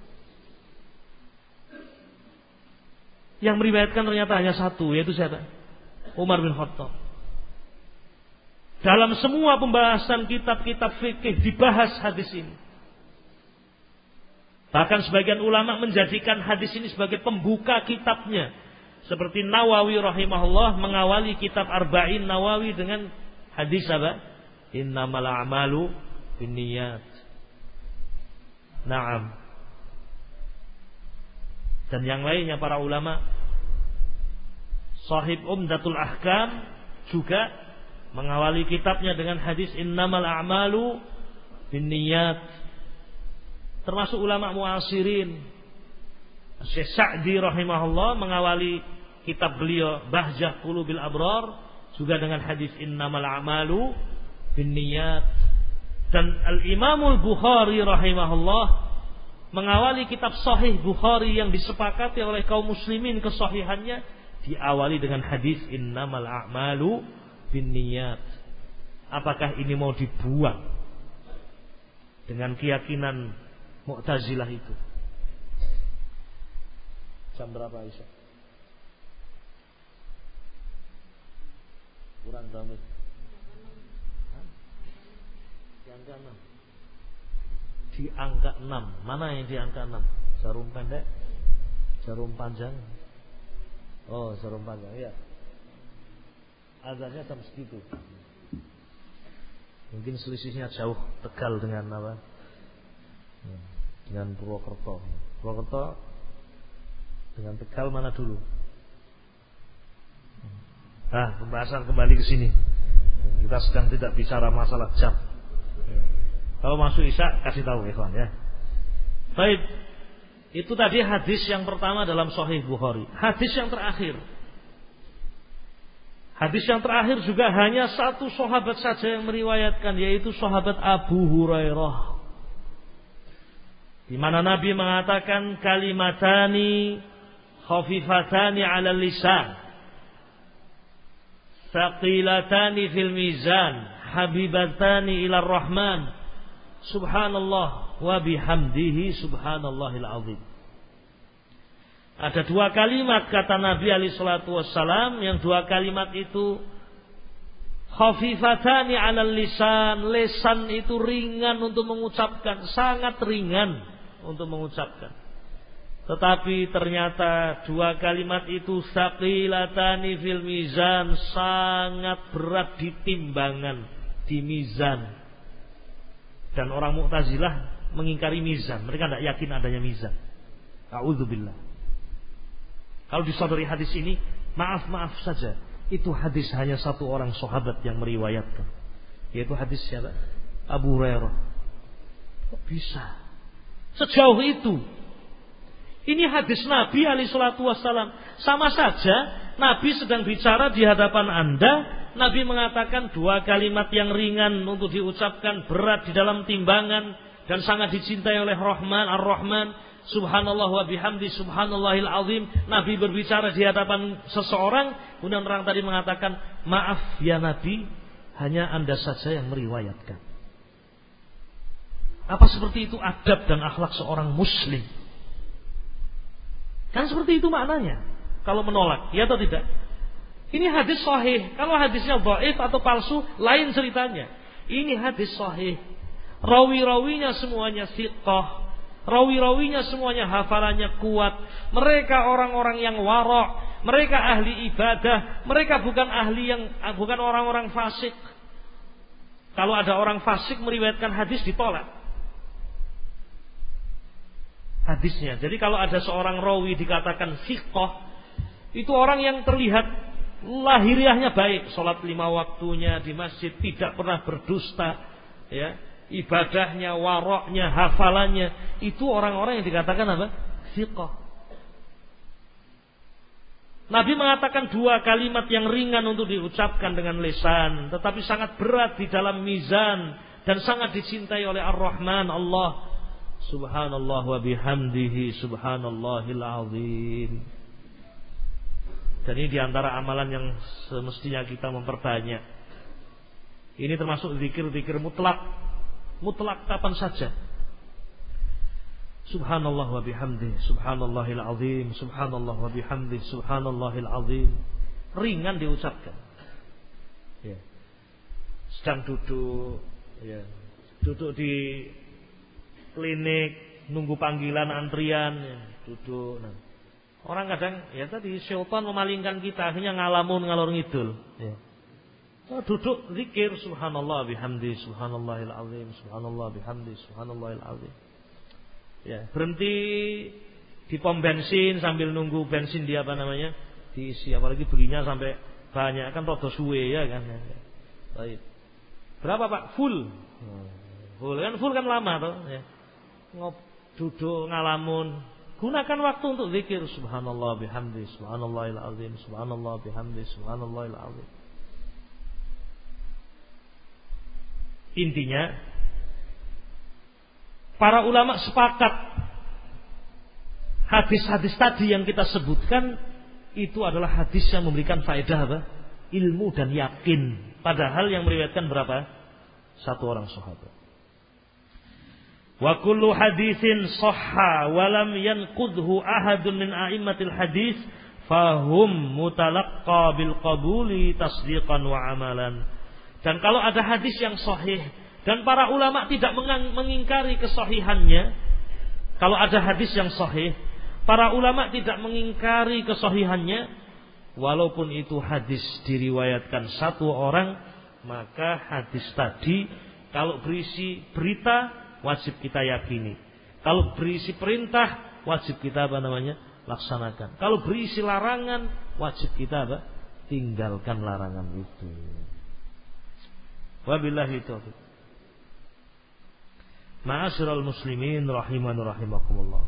Yang meriwayatkan ternyata hanya satu, yaitu siapa? Umar bin Khattab. Dalam semua pembahasan kitab-kitab fikih dibahas hadis ini. Bahkan sebagian ulama menjadikan hadis ini sebagai pembuka kitabnya. Seperti Nawawi rahimahullah mengawali kitab Arba'in Nawawi dengan hadis apa? Innamal a'malu binniyat. Naam. Dan yang lainnya para ulama, Sahib Umdatul Ahkam juga mengawali kitabnya dengan hadis innamal a'malu binniyat. Termasuk ulama muasirin, Syekh Sa'di rahimahullah mengawali kitab beliau Bahjah Qulubil Abrar juga dengan hadis innamal a'malu binniyat. Dan Al-Imamul Bukhari rahimahullah mengawali kitab Sahih Bukhari yang disepakati oleh kaum muslimin kesahihannya diawali dengan hadis innamal a'malu binniyat. Apakah ini mau dibuang dengan keyakinan Mu'tazilah itu? Jam berapa Isya? Kurang dua menit. Di angka enam. Di angka enam. Mana yang di angka enam? Jarum pendek? Jarum panjang? Oh, jarum panjang. Iya. Azannya jam segitu. Mungkin selisihnya jauh. Tegal dengan apa? Dengan Purwokerto. Purwokerto dengan Tegal mana dulu? Nah, pembahasan kembali ke sini. Kita sedang tidak bicara masalah jam. Kalau masuk Isya kasih tahu ikhwan ya. Baik. Itu tadi hadis yang pertama dalam Sahih Bukhari. Hadis yang terakhir. Hadis yang terakhir juga hanya satu sahabat saja yang meriwayatkan, yaitu sahabat Abu Hurairah. Di mana Nabi mengatakan kalimatani khafifatani 'ala lisan thaqilatani fil mizan habibatani ila rahman subhanallah wa bihamdihi subhanallahil azim. Ada dua kalimat kata Nabi alaihi salatu wassalam, yang dua kalimat itu khafifatani 'ala lisan, lisan itu ringan untuk mengucapkan, sangat ringan untuk mengucapkan. Tetapi ternyata dua kalimat itu saqilatani fil mizan, sangat berat di timbangan, di mizan. Dan orang Mu'tazilah mengingkari mizan. Mereka tidak yakin adanya mizan. A'udzubillah. Kalau disodori hadis ini, maaf-maaf saja, itu hadis hanya satu orang sahabat yang meriwayatkan, yaitu hadis siapa? Abu Hurairah. Kok bisa sejauh itu? Ini hadis Nabi alaihi salatu wassalam. Sama saja Nabi sedang bicara di hadapan Anda, Nabi mengatakan dua kalimat yang ringan untuk diucapkan, berat di dalam timbangan, dan sangat dicintai oleh Rahman Ar-Rahman, subhanallah wa bihamdi subhanallahil azim. Nabi berbicara di hadapan seseorang, kemudian orang tadi mengatakan, maaf ya Nabi, hanya Anda saja yang meriwayatkan. Apa seperti itu adab dan akhlak seorang muslim? Kan seperti itu maknanya. Kalau menolak, ya atau tidak? Ini hadis sahih. Kalau hadisnya dhaif atau palsu, lain ceritanya. Ini hadis sahih. Rawi-rawinya semuanya siqah. Rawi-rawinya semuanya hafalannya kuat. Mereka orang-orang yang wara'. Mereka ahli ibadah. Mereka bukan ahli yang bukan orang-orang fasik. Kalau ada orang fasik meriwayatkan hadis, ditolak hadisnya. Jadi kalau ada seorang rawi dikatakan siqah, itu orang yang terlihat lahiriahnya baik, sholat lima waktunya di masjid, tidak pernah berdusta, ya, ibadahnya, waroknya, hafalannya, itu orang-orang yang dikatakan apa? Siqah. Nabi mengatakan dua kalimat yang ringan untuk diucapkan dengan lisan, tetapi sangat berat di dalam mizan dan sangat dicintai oleh Ar-Rahman Allah. Subhanallah wa bihamdihi subhanallahil azim. Dan ini diantara amalan yang semestinya kita memperbanyak. Ini termasuk zikir-zikir mutlak. Mutlak kapan saja. Subhanallah wa bihamdihi subhanallahil azim, subhanallah wa bihamdihi subhanallahil azim. Ringan diucapkan. Ya. Sedang duduk, ya. Duduk di klinik, nunggu panggilan antrian, ya, duduk. Nah. Orang kadang ya tadi syaitan memalingkan kita, akhirnya ngalamun ngalor ngidul. Ya. Oh, duduk zikir subhanallah bihamdi subhanallahil azim subhanallah bihamdi subhanallahil azim. Ya, berhenti di pom bensin sambil nunggu bensin dia apa namanya diisi, apalagi belinya sampai banyak kan rada suwe ya kan. Baik. Berapa Pak? Full. Full kan full kan lama toh ya. Ngop duduk ngalamun, gunakan waktu untuk zikir subhanallah bihamdi subhanallahil azim subhanallah bihamdi subhanallahil azim. Intinya para ulama sepakat hadis-hadis tadi yang kita sebutkan itu adalah hadis yang memberikan faedah apa? Ilmu dan yakin. Padahal yang meriwayatkan berapa? Satu orang sahabat. Wa kullu haditsin sahha wa lam yanqudhu ahadun min a'immatil hadis fahum mutalaqqa bil qabuli tasdiqan wa amalan. Dan kalau ada hadis yang sahih dan para ulama tidak mengingkari kesahihannya, kalau ada hadis yang sahih, para ulama tidak mengingkari kesahihannya, walaupun itu hadis diriwayatkan satu orang, maka hadis tadi kalau berisi berita wajib kita yakini. Kalau berisi perintah wajib kita apa namanya? Laksanakan. Kalau berisi larangan wajib kita apa? Tinggalkan larangan itu. Wabillahi taufiq. Ma'asyiral muslimin rahimani rahimakumullah.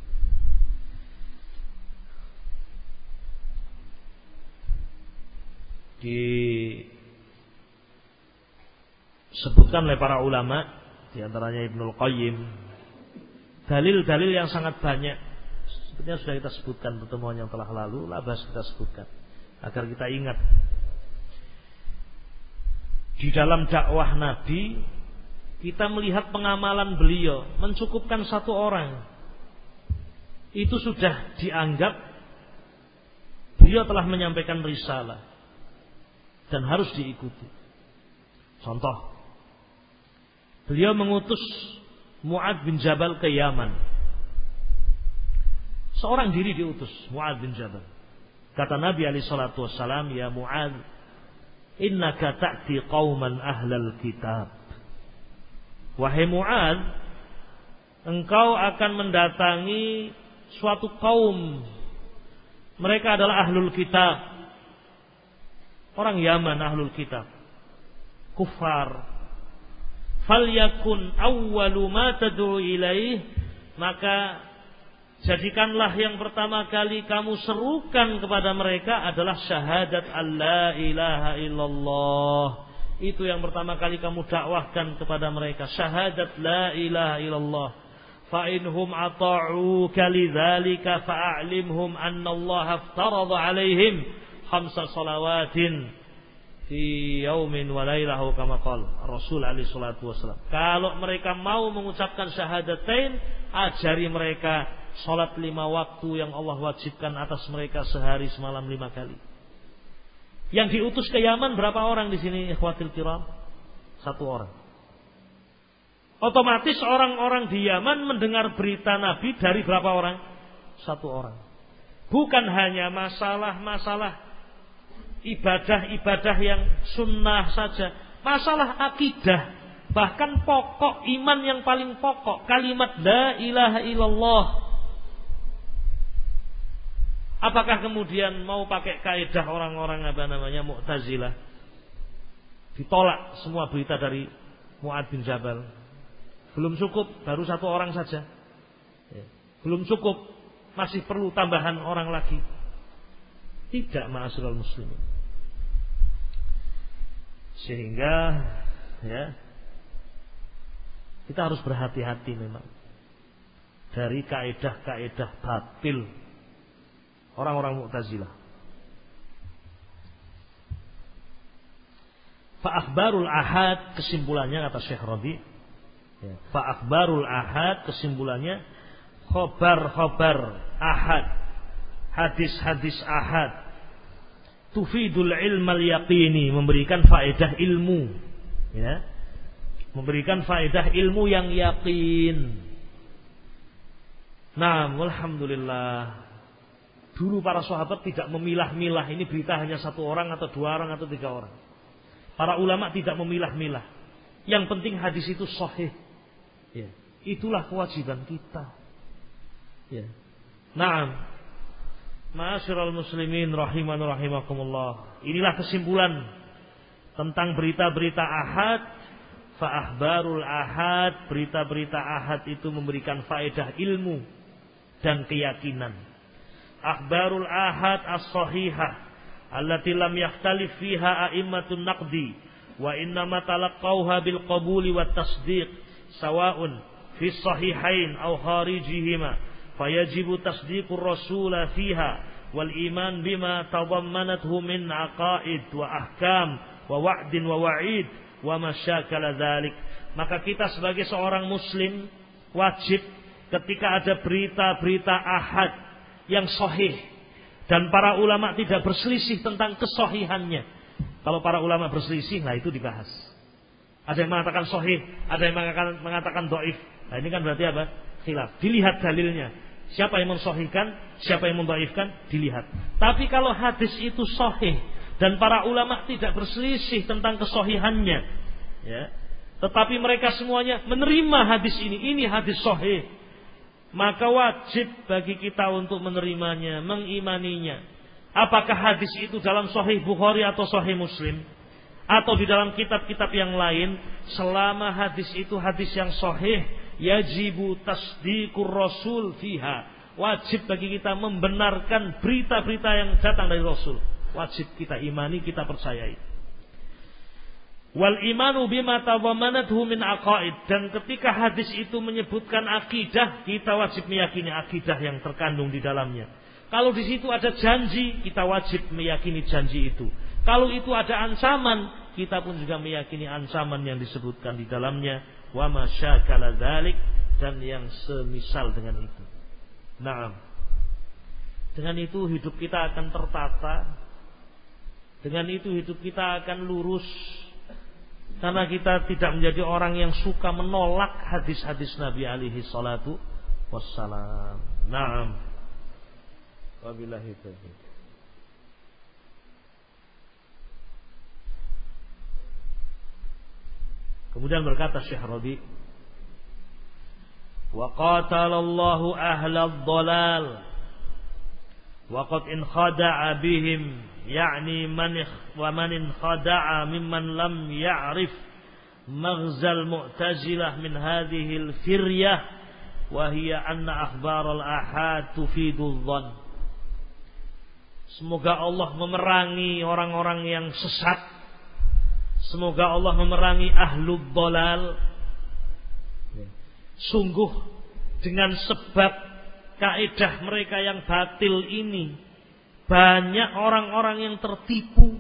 Disebutkan oleh para ulama, di antaranya Ibnul Qayyim, dalil-dalil yang sangat banyak. Sepertinya sudah kita sebutkan pertemuan yang telah lalu, labas kita sebutkan agar kita ingat. Di dalam dakwah Nabi kita melihat pengamalan beliau mencukupkan satu orang. Itu sudah dianggap beliau telah menyampaikan risalah dan harus diikuti. Contoh, beliau mengutus Mu'adz bin Jabal ke Yaman. Seorang diri diutus Mu'adz bin Jabal. Kata Nabi alaihi salatu wassalam, ya Mu'adz, innaka ta'ti qauman ahlal kitab. Wahai Mu'adz, engkau akan mendatangi suatu kaum. Mereka adalah ahlul kitab. Orang Yaman ahlul kitab. Kufar. Falyakun awwalu ma tad'u ilaih, maka jadikanlah yang pertama kali kamu serukan kepada mereka adalah syahadat alla ilaha illallah. Itu yang pertama kali kamu dakwahkan kepada mereka, syahadat la ilaha illallah. Fa inhum ata'uka lidzalika fa'alimhum anna Allah aftarada 'alaihim khamsa salawatin fi yaumin wa lailahu kama qala Rasul alaihi salatu wasallam. Kalau mereka mau mengucapkan syahadatain, ajari mereka salat lima waktu yang Allah wajibkan atas mereka sehari semalam lima kali. Yang diutus ke Yaman berapa orang di sini ikhwatil kiram? Satu orang. Otomatis orang-orang di Yaman mendengar berita Nabi dari berapa orang? Satu orang. Bukan hanya masalah-masalah ibadah-ibadah yang sunnah saja, masalah akidah, bahkan pokok iman yang paling pokok, kalimat la ilaha illallah. Apakah kemudian mau pakai kaidah orang-orang apa namanya Mu'tazilah, ditolak semua berita dari Mu'adz bin Jabal? Belum cukup, baru satu orang saja. Belum cukup, masih perlu tambahan orang lagi. Tidak, ma'asyiral muslimin. Sehingga ya kita harus berhati-hati memang dari kaidah-kaidah batil orang-orang Mu'tazilah. Fa akhbarul ahad, kesimpulannya kata Syekh Rabi, ya, fa akhbarul ahad kesimpulannya khobar-khobar ahad, hadis-hadis ahad, tufidul ilmal yaqini, memberikan faedah ilmu, ya, memberikan faedah ilmu yang yakin. Nah, alhamdulillah. Dulu para sahabat tidak memilah-milah ini berita hanya satu orang atau dua orang atau tiga orang. Para ulama tidak memilah-milah. Yang penting hadis itu sahih. Ya. Itulah kewajiban kita. Ya. Naam. Ma'asyiral muslimin rahiman rahimakumullah. Inilah kesimpulan tentang berita-berita ahad. Fa ahbarul ahad, berita-berita ahad itu memberikan faedah ilmu dan keyakinan. Akhbarul ahad as-sahihah allati lam yakhtalif fiha a'immatun naqdi wa innama talaqqawha bil qabuli wat tasdiq sawa'un fi sahihain aw kharijihima fayajibu tasdiqur rasul fiha wal iman bima tadammanathu min aqaid wa ahkam wa wa'din wa wa'id wa masyakala dzalik. Maka kita sebagai seorang muslim wajib ketika ada berita-berita ahad yang sahih dan para ulama tidak berselisih tentang kesahihannya. Kalau para ulama berselisih, nah itu dibahas. Ada yang mengatakan sahih, ada yang mengatakan, mengatakan dhaif. Nah ini kan berarti apa? Khilaf. Dilihat dalilnya. Siapa yang mensahihkan, siapa yang mendhaifkan, dilihat. Tapi kalau hadis itu sahih dan para ulama tidak berselisih tentang kesahihannya, ya, tetapi mereka semuanya menerima hadis ini, ini hadis sahih, maka wajib bagi kita untuk menerimanya, mengimaninya. Apakah hadis itu dalam Sahih Bukhari atau Sahih Muslim atau di dalam kitab-kitab yang lain, selama hadis itu hadis yang sahih, yajibu tasdiqur rasul fiha. Wajib bagi kita membenarkan berita-berita yang datang dari Rasul. Wajib kita imani, kita percayai. Wal imanu bima tadammanathu min aqaid, dan ketika hadis itu menyebutkan akidah, kita wajib meyakini akidah yang terkandung di dalamnya. Kalau di situ ada janji, kita wajib meyakini janji itu. Kalau itu ada ancaman, kita pun juga meyakini ancaman yang disebutkan di dalamnya. Wa masyakala dzalik, dan yang semisal dengan itu. Naam. Dengan itu hidup kita akan tertata. Dengan itu hidup kita akan lurus. Karena kita tidak menjadi orang yang suka menolak hadis-hadis Nabi alaihi salatu wassalam. Naam. Wabillahi taufiq. Kemudian berkata Syekh Rabi, wa qatalallahu ahlal dhalal wa qad in khada'a bihim, yakni man wa man in khada'a mimman lam ya'rif maghzal mu'tazilah min hadhihi al-firyah wa hiya anna akhbar al-ahad tufidu dhann. Semoga Allah memerangi orang-orang yang sesat. Semoga Allah memerangi ahlul dhalal. Sungguh dengan sebab kaidah mereka yang batil ini, banyak orang-orang yang tertipu.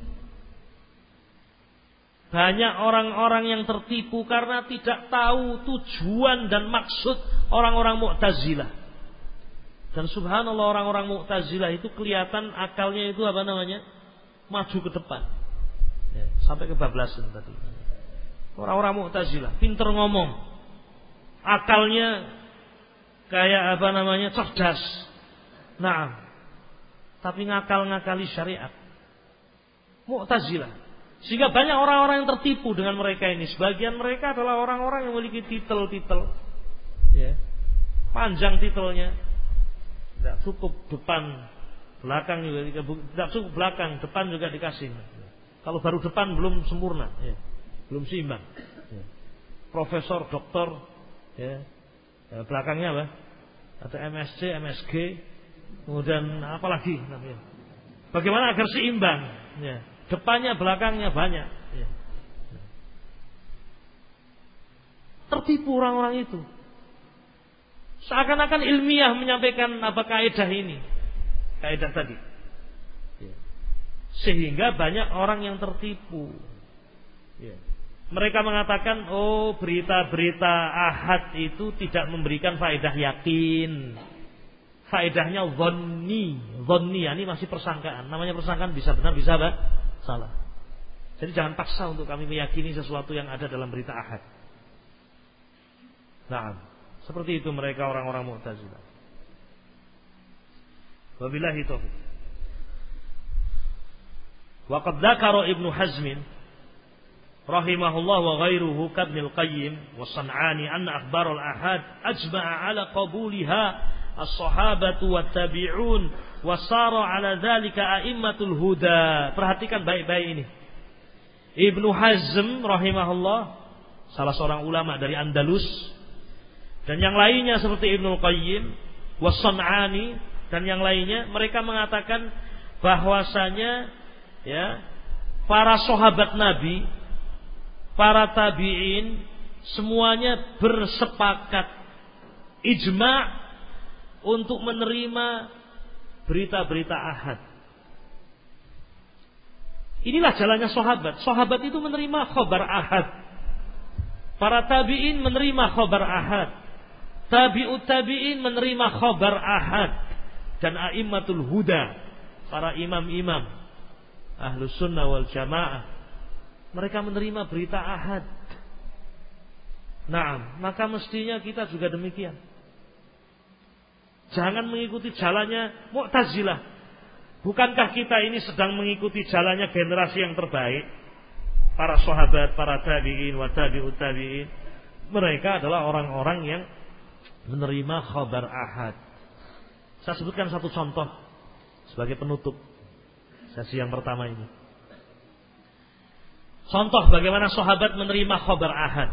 Banyak orang-orang yang tertipu karena tidak tahu tujuan dan maksud orang-orang Mu'tazilah. Dan subhanallah, orang-orang Mu'tazilah itu kelihatan akalnya itu apa namanya? Maju ke depan. Ya, sampai kebablasan tadi. Orang-orang Mu'tazilah pinter ngomong. Akalnya kayak apa namanya? Cerdas. Nah, tapi ngakal-ngakali syariat. Mu'tazilah. Sehingga banyak orang-orang yang tertipu dengan mereka ini. Sebagian mereka adalah orang-orang yang memiliki titel-titel, ya, panjang titelnya. Tidak cukup depan, belakang juga tidak cukup belakang, depan juga dikasih. Kalau baru depan belum sempurna, ya, belum seimbang. Ya. Profesor, doktor, ya, ya, belakangnya apa? Ada M S C, M S G, kemudian apa lagi namanya? Bagaimana agar seimbang? Ya. Depannya, belakangnya banyak. Ya. Tertipu orang-orang itu. Seakan-akan ilmiah menyampaikan apa kaidah ini, kaidah tadi. Ya. Sehingga banyak orang yang tertipu. Ya. Mereka mengatakan, oh, berita-berita ahad itu tidak memberikan faedah yakin. Faedahnya dhanni. Dhanni, ini masih persangkaan. Namanya persangkaan, bisa benar, bisa apa? Salah. Jadi jangan paksa untuk kami meyakini sesuatu yang ada dalam berita ahad. Nah, seperti itu mereka orang-orang Mu'tazilah. Wabillahi taufiq. Wa qad dzakara Ibnu Hazm rahimahullah wa ghairuhu kabnil Qayyim wa San'ani anna akhbar al-ahad ajma'a ala qabuliha as-sahabatu wat tabi'un wa sara ala dzalika a'immatul huda. Perhatikan baik-baik ini. Ibnu Hazm rahimahullah, salah seorang ulama dari Andalus, dan yang lainnya seperti Ibnu Qayyim, Was-San'ani dan yang lainnya, mereka mengatakan bahwasanya ya, para sahabat Nabi, para tabi'in semuanya bersepakat ijma' untuk menerima berita-berita ahad. Inilah jalannya sahabat. Sahabat itu menerima khabar ahad. Para tabi'in menerima khabar ahad. Tabi'ut tabi'in menerima khabar ahad. Dan a'immatul huda, para imam-imam Ahlus Sunnah wal Jamaah, mereka menerima berita ahad. Nah, maka mestinya kita juga demikian. Jangan mengikuti jalannya Mu'tazilah. Bukankah kita ini sedang mengikuti jalannya generasi yang terbaik? Para sahabat, para tabi'in, wa tabi'ut tabi'in. Mereka adalah orang-orang yang menerima khabar ahad. Saya sebutkan satu contoh sebagai penutup sesi yang pertama ini. Contoh bagaimana sahabat menerima khabar ahad.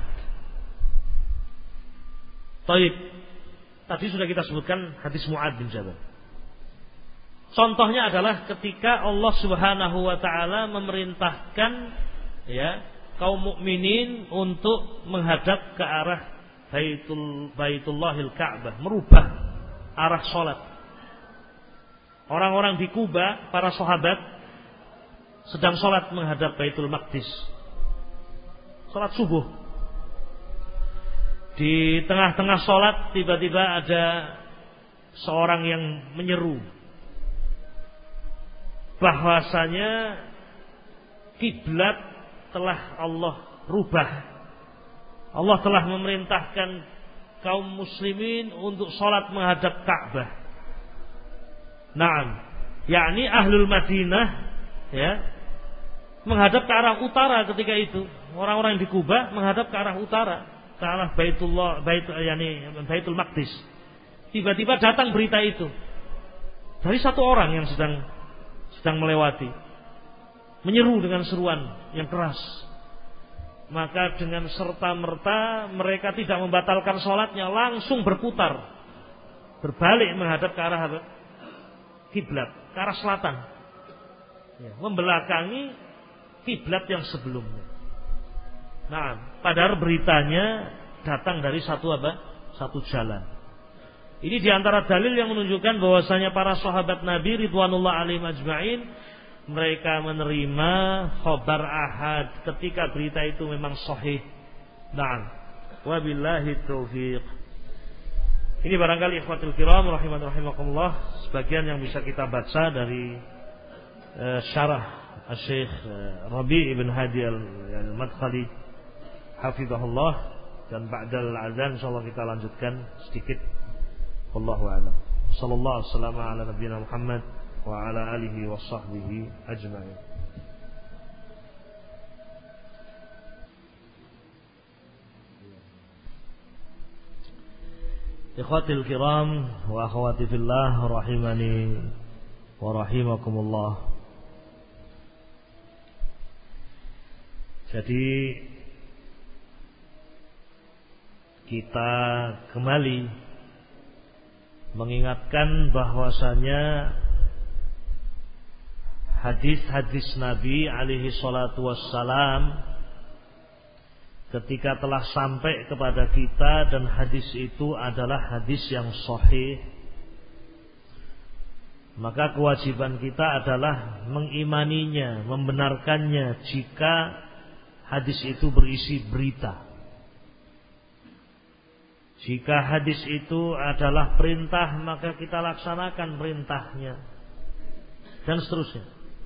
Taib. Tadi sudah kita sebutkan hadis Mu'ad bin Jabal. Contohnya adalah ketika Allah Subhanahu wa taala memerintahkan ya kaum mukminin untuk menghadap ke arah Baitul Baitullahil Ka'bah, merubah arah salat. Orang-orang di Kuba, para sahabat sedang salat menghadap Baitul Maqdis. Salat subuh. Di tengah-tengah salat tiba-tiba ada seorang yang menyeru bahwasanya kiblat telah Allah rubah. Allah telah memerintahkan kaum muslimin untuk salat menghadap Ka'bah. Naam, yakni ahlul Madinah ya, menghadap ke arah utara ketika itu. Orang-orang di Kuba menghadap ke arah utara, ke arah Baitullah, Bait yakni Baitul Maqdis. Tiba-tiba datang berita itu dari satu orang yang sedang sedang melewati, menyeru dengan seruan yang keras. Maka dengan serta-merta mereka tidak membatalkan sholatnya, langsung berputar, berbalik menghadap ke arah kiblat, ke arah selatan, ya, membelakangi kiblat yang sebelumnya. Nah, padahal beritanya datang dari satu apa? Satu jalan. Ini diantara dalil yang menunjukkan bahwasanya para sahabat Nabi ridwanullah alaihim ajma'in, mereka menerima khabar ahad ketika berita itu memang sahih. Naam. Wabillahi taufiq. Ini barangkali ikhwatul kiram rahiman rahimakumullah sebagian yang bisa kita baca dari uh, syarah Syekh uh, Rabi' ibn Hadi al-Madkhali hafizahullah, dan ba'dal azan insyaallah kita lanjutkan sedikit. Wallahu a'lam. Sallallahu alaihi wasallam ala nabiyina Muhammad wa ala alihi wa sahbihi ajma'in. Ikhwatil kiram wa akhwati fillah rahimani wa rahimakumullah. Jadi kita kembali mengingatkan bahwasanya hadis-hadis Nabi alaihi salatu wassalam ketika telah sampai kepada kita dan hadis itu adalah hadis yang sahih, maka kewajiban kita adalah mengimaninya, membenarkannya jika hadis itu berisi berita. Jika hadis itu adalah perintah, maka kita laksanakan perintahnya, dan seterusnya.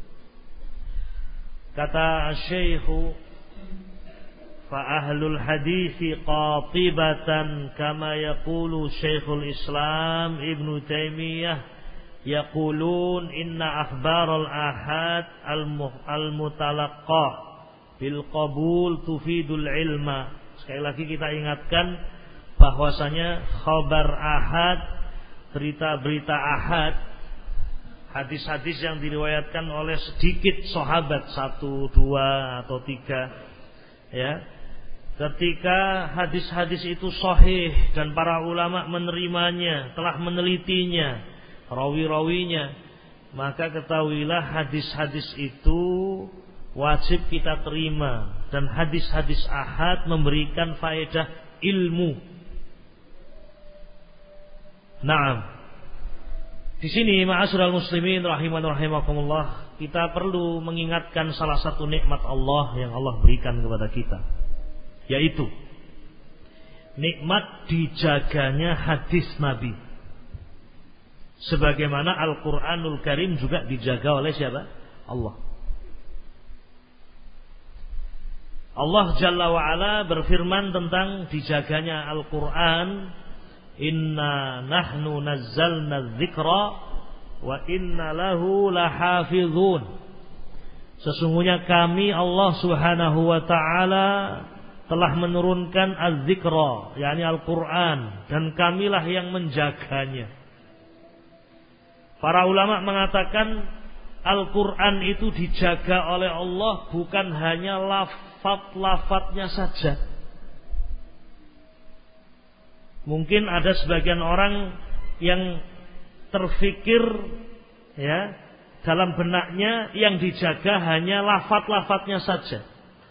Kata Syekhu, fa ahlul hadithi qatibatan kama yaqulu Syekhul Islam Ibnu Taimiyah yaqulun inna akhbarul ahad al-mutalaqqah bil qabul tufidul ilma. Sekali lagi kita ingatkan bahwasanya khabar ahad, berita-berita ahad, hadis-hadis yang diriwayatkan oleh sedikit sahabat, satu, dua atau tiga, ya. Ketika hadis-hadis itu sahih dan para ulama menerimanya, telah menelitinya, rawi-rawinya, maka ketahuilah hadis-hadis itu wajib kita terima, dan hadis-hadis ahad memberikan faedah ilmu. Naam. Di sini ma'asyiral muslimin rahiman rahimakumullah, kita perlu mengingatkan salah satu nikmat Allah yang Allah berikan kepada kita, yaitu nikmat dijaganya hadis Nabi. Sebagaimana Al-Qur'anul Karim juga dijaga oleh siapa? Allah. Allah Jalla wa'ala berfirman tentang dijaganya Al-Quran, inna nahnu nazzalna dzikra wa inna lahu lahafizun. Sesungguhnya kami Allah Subhanahu wa ta'ala telah menurunkan az-dzikra, yakni Al-Quran, dan kamilah yang menjaganya. Para ulama mengatakan Al-Quran itu dijaga oleh Allah bukan hanya lafaz-lafaznya saja. Mungkin ada sebagian orang yang terfikir, ya, dalam benaknya yang dijaga hanya lafaz-lafaznya saja.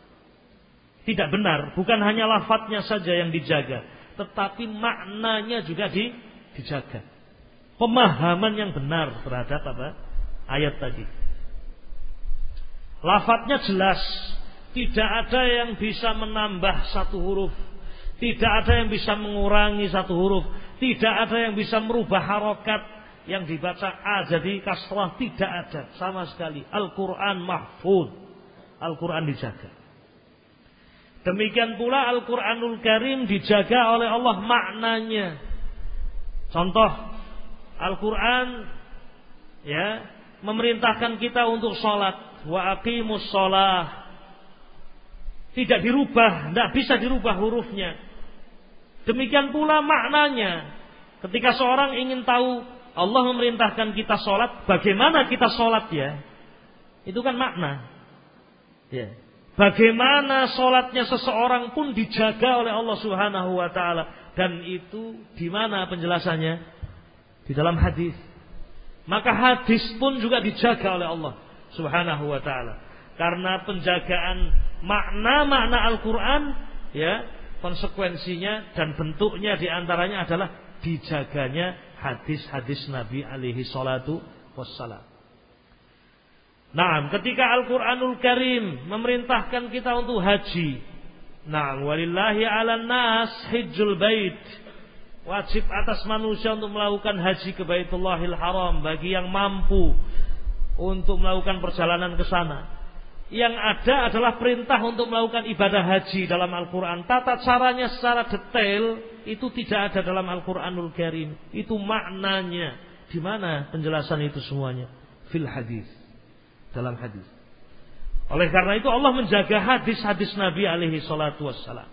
Tidak benar, bukan hanya lafaznya saja yang dijaga, tetapi maknanya juga di, dijaga. Pemahaman yang benar terhadap apa? Ayat tadi. Lafadznya jelas, tidak ada yang bisa menambah satu huruf, tidak ada yang bisa mengurangi satu huruf, tidak ada yang bisa merubah harokat yang dibaca A jadi kasrah, tidak ada sama sekali. Al-Quran mahfuz, Al-Quran dijaga. Demikian pula Al-Quranul Karim dijaga oleh Allah maknanya. Contoh, Al-Quran, ya, memerintahkan kita untuk sholat, wa aqimus sholah, tidak dirubah, tidak bisa dirubah hurufnya. Demikian pula maknanya. Ketika seorang ingin tahu Allah memerintahkan kita sholat, bagaimana kita sholat, ya, itu kan makna, ya. Bagaimana sholatnya seseorang pun dijaga oleh Allah Subhanahu wa ta'ala, dan itu di mana penjelasannya? Di dalam hadis. Maka hadis pun juga dijaga oleh Allah Subhanahu wa ta'ala. Karena penjagaan makna-makna Al-Quran, ya, konsekuensinya dan bentuknya diantaranya adalah dijaganya hadis-hadis Nabi alaihi salatu wassalam. Nah, ketika Al-Quranul Karim memerintahkan kita untuk haji, nah, walillahi ala nas hijjul bait, wajib atas manusia untuk melakukan haji ke Baitullahil Haram bagi yang mampu untuk melakukan perjalanan ke sana. Yang ada adalah perintah untuk melakukan ibadah haji dalam Al-Quran. Tata caranya secara detail itu tidak ada dalam Al-Quranul Karim. Itu maknanya. Di mana penjelasan itu semuanya? Fil hadis, dalam hadis. Oleh karena itu Allah menjaga hadis-hadis Nabi alaihi salatu wassalam.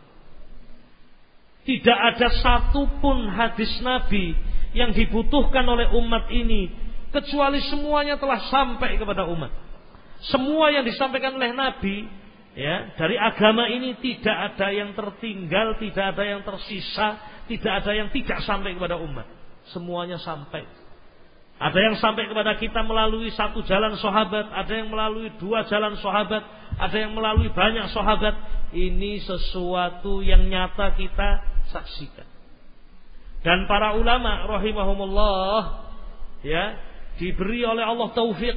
Tidak ada satupun hadis Nabi yang dibutuhkan oleh umat ini, kecuali semuanya telah sampai kepada umat. Semua yang disampaikan oleh Nabi, ya, dari agama ini tidak ada yang tertinggal, tidak ada yang tersisa, tidak ada yang tidak sampai kepada umat. Semuanya sampai. Ada yang sampai kepada kita melalui satu jalan sahabat, ada yang melalui dua jalan sahabat, ada yang melalui banyak sahabat. Ini sesuatu yang nyata kita saksikan. Dan para ulama rahimahumullah, ya, diberi oleh Allah taufik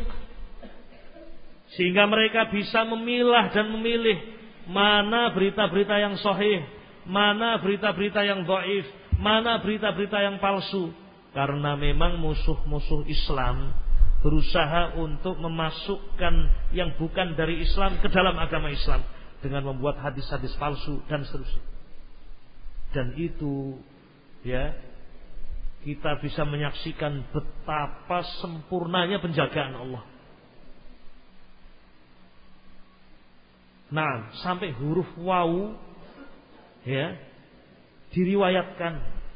sehingga mereka bisa memilah dan memilih mana berita-berita yang sahih, mana berita-berita yang dhaif, mana berita-berita yang palsu. Karena memang musuh-musuh Islam berusaha untuk memasukkan yang bukan dari Islam ke dalam agama Islam dengan membuat hadis-hadis palsu dan seterusnya. Dan itu, ya, kita bisa menyaksikan betapa sempurnanya penjagaan Allah. Nah, sampai huruf waw ya diriwayatkan.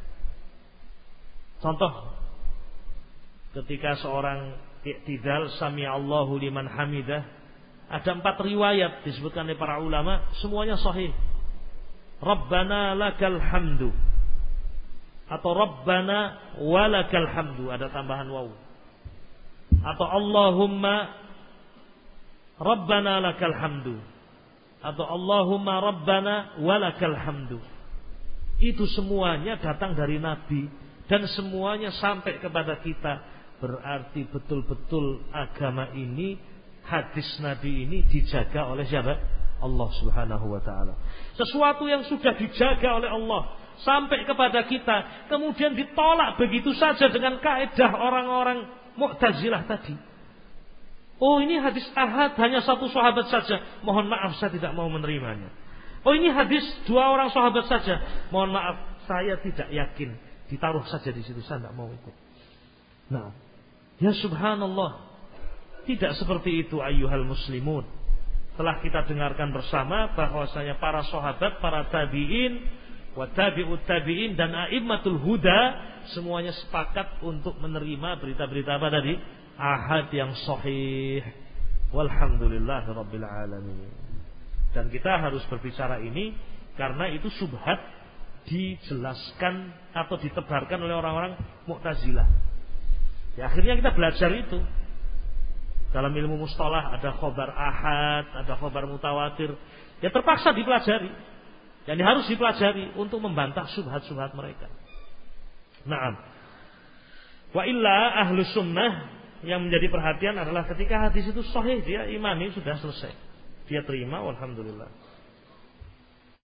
Contoh, ketika seorang i'tidal sami Allahu liman hamidah, ada empat riwayat disebutkan oleh para ulama, semuanya sahih. Rabbana lakal hamdu atau Rabbana walakal hamdu, ada tambahan waw. Atau Allahumma Rabbana lakal hamdu atau Allahumma Rabbana walakal hamdu. Itu semuanya datang dari Nabi dan semuanya sampai kepada kita. Berarti betul-betul agama ini, hadis Nabi ini dijaga oleh siapa? Allah Subhanahu wa ta'ala. Sesuatu yang sudah dijaga oleh Allah sampai kepada kita, kemudian ditolak begitu saja dengan kaidah orang-orang Mu'tazilah tadi. Oh, ini hadis ahad, hanya satu sahabat saja, mohon maaf saya tidak mau menerimanya. Oh, ini hadis dua orang sahabat saja, mohon maaf saya tidak yakin, ditaruh saja di situ, saya tidak mau ikut. Nah, ya subhanallah, tidak seperti itu ayyuhal muslimun. Telah kita dengarkan bersama bahwasanya para sahabat, para tabi'in, wa tabi'ut tabi'in dan a'immatul huda semuanya sepakat untuk menerima berita-berita apa tadi? Ahad yang sahih. Walhamdulillahi rabbil alamin. Dan kita harus berbicara ini karena itu syubhat dijelaskan atau ditebarkan oleh orang-orang Mu'tazilah. Ya, akhirnya kita belajar itu. Dalam ilmu mustalah ada khobar ahad, ada khobar mutawatir. Ya terpaksa dipelajari. Dan harus dipelajari untuk membantah syubhat-syubhat mereka. Naam. Wa illa ahlu sunnah yang menjadi perhatian adalah ketika hadis itu sahih, dia imani, sudah selesai. Dia terima, walhamdulillah.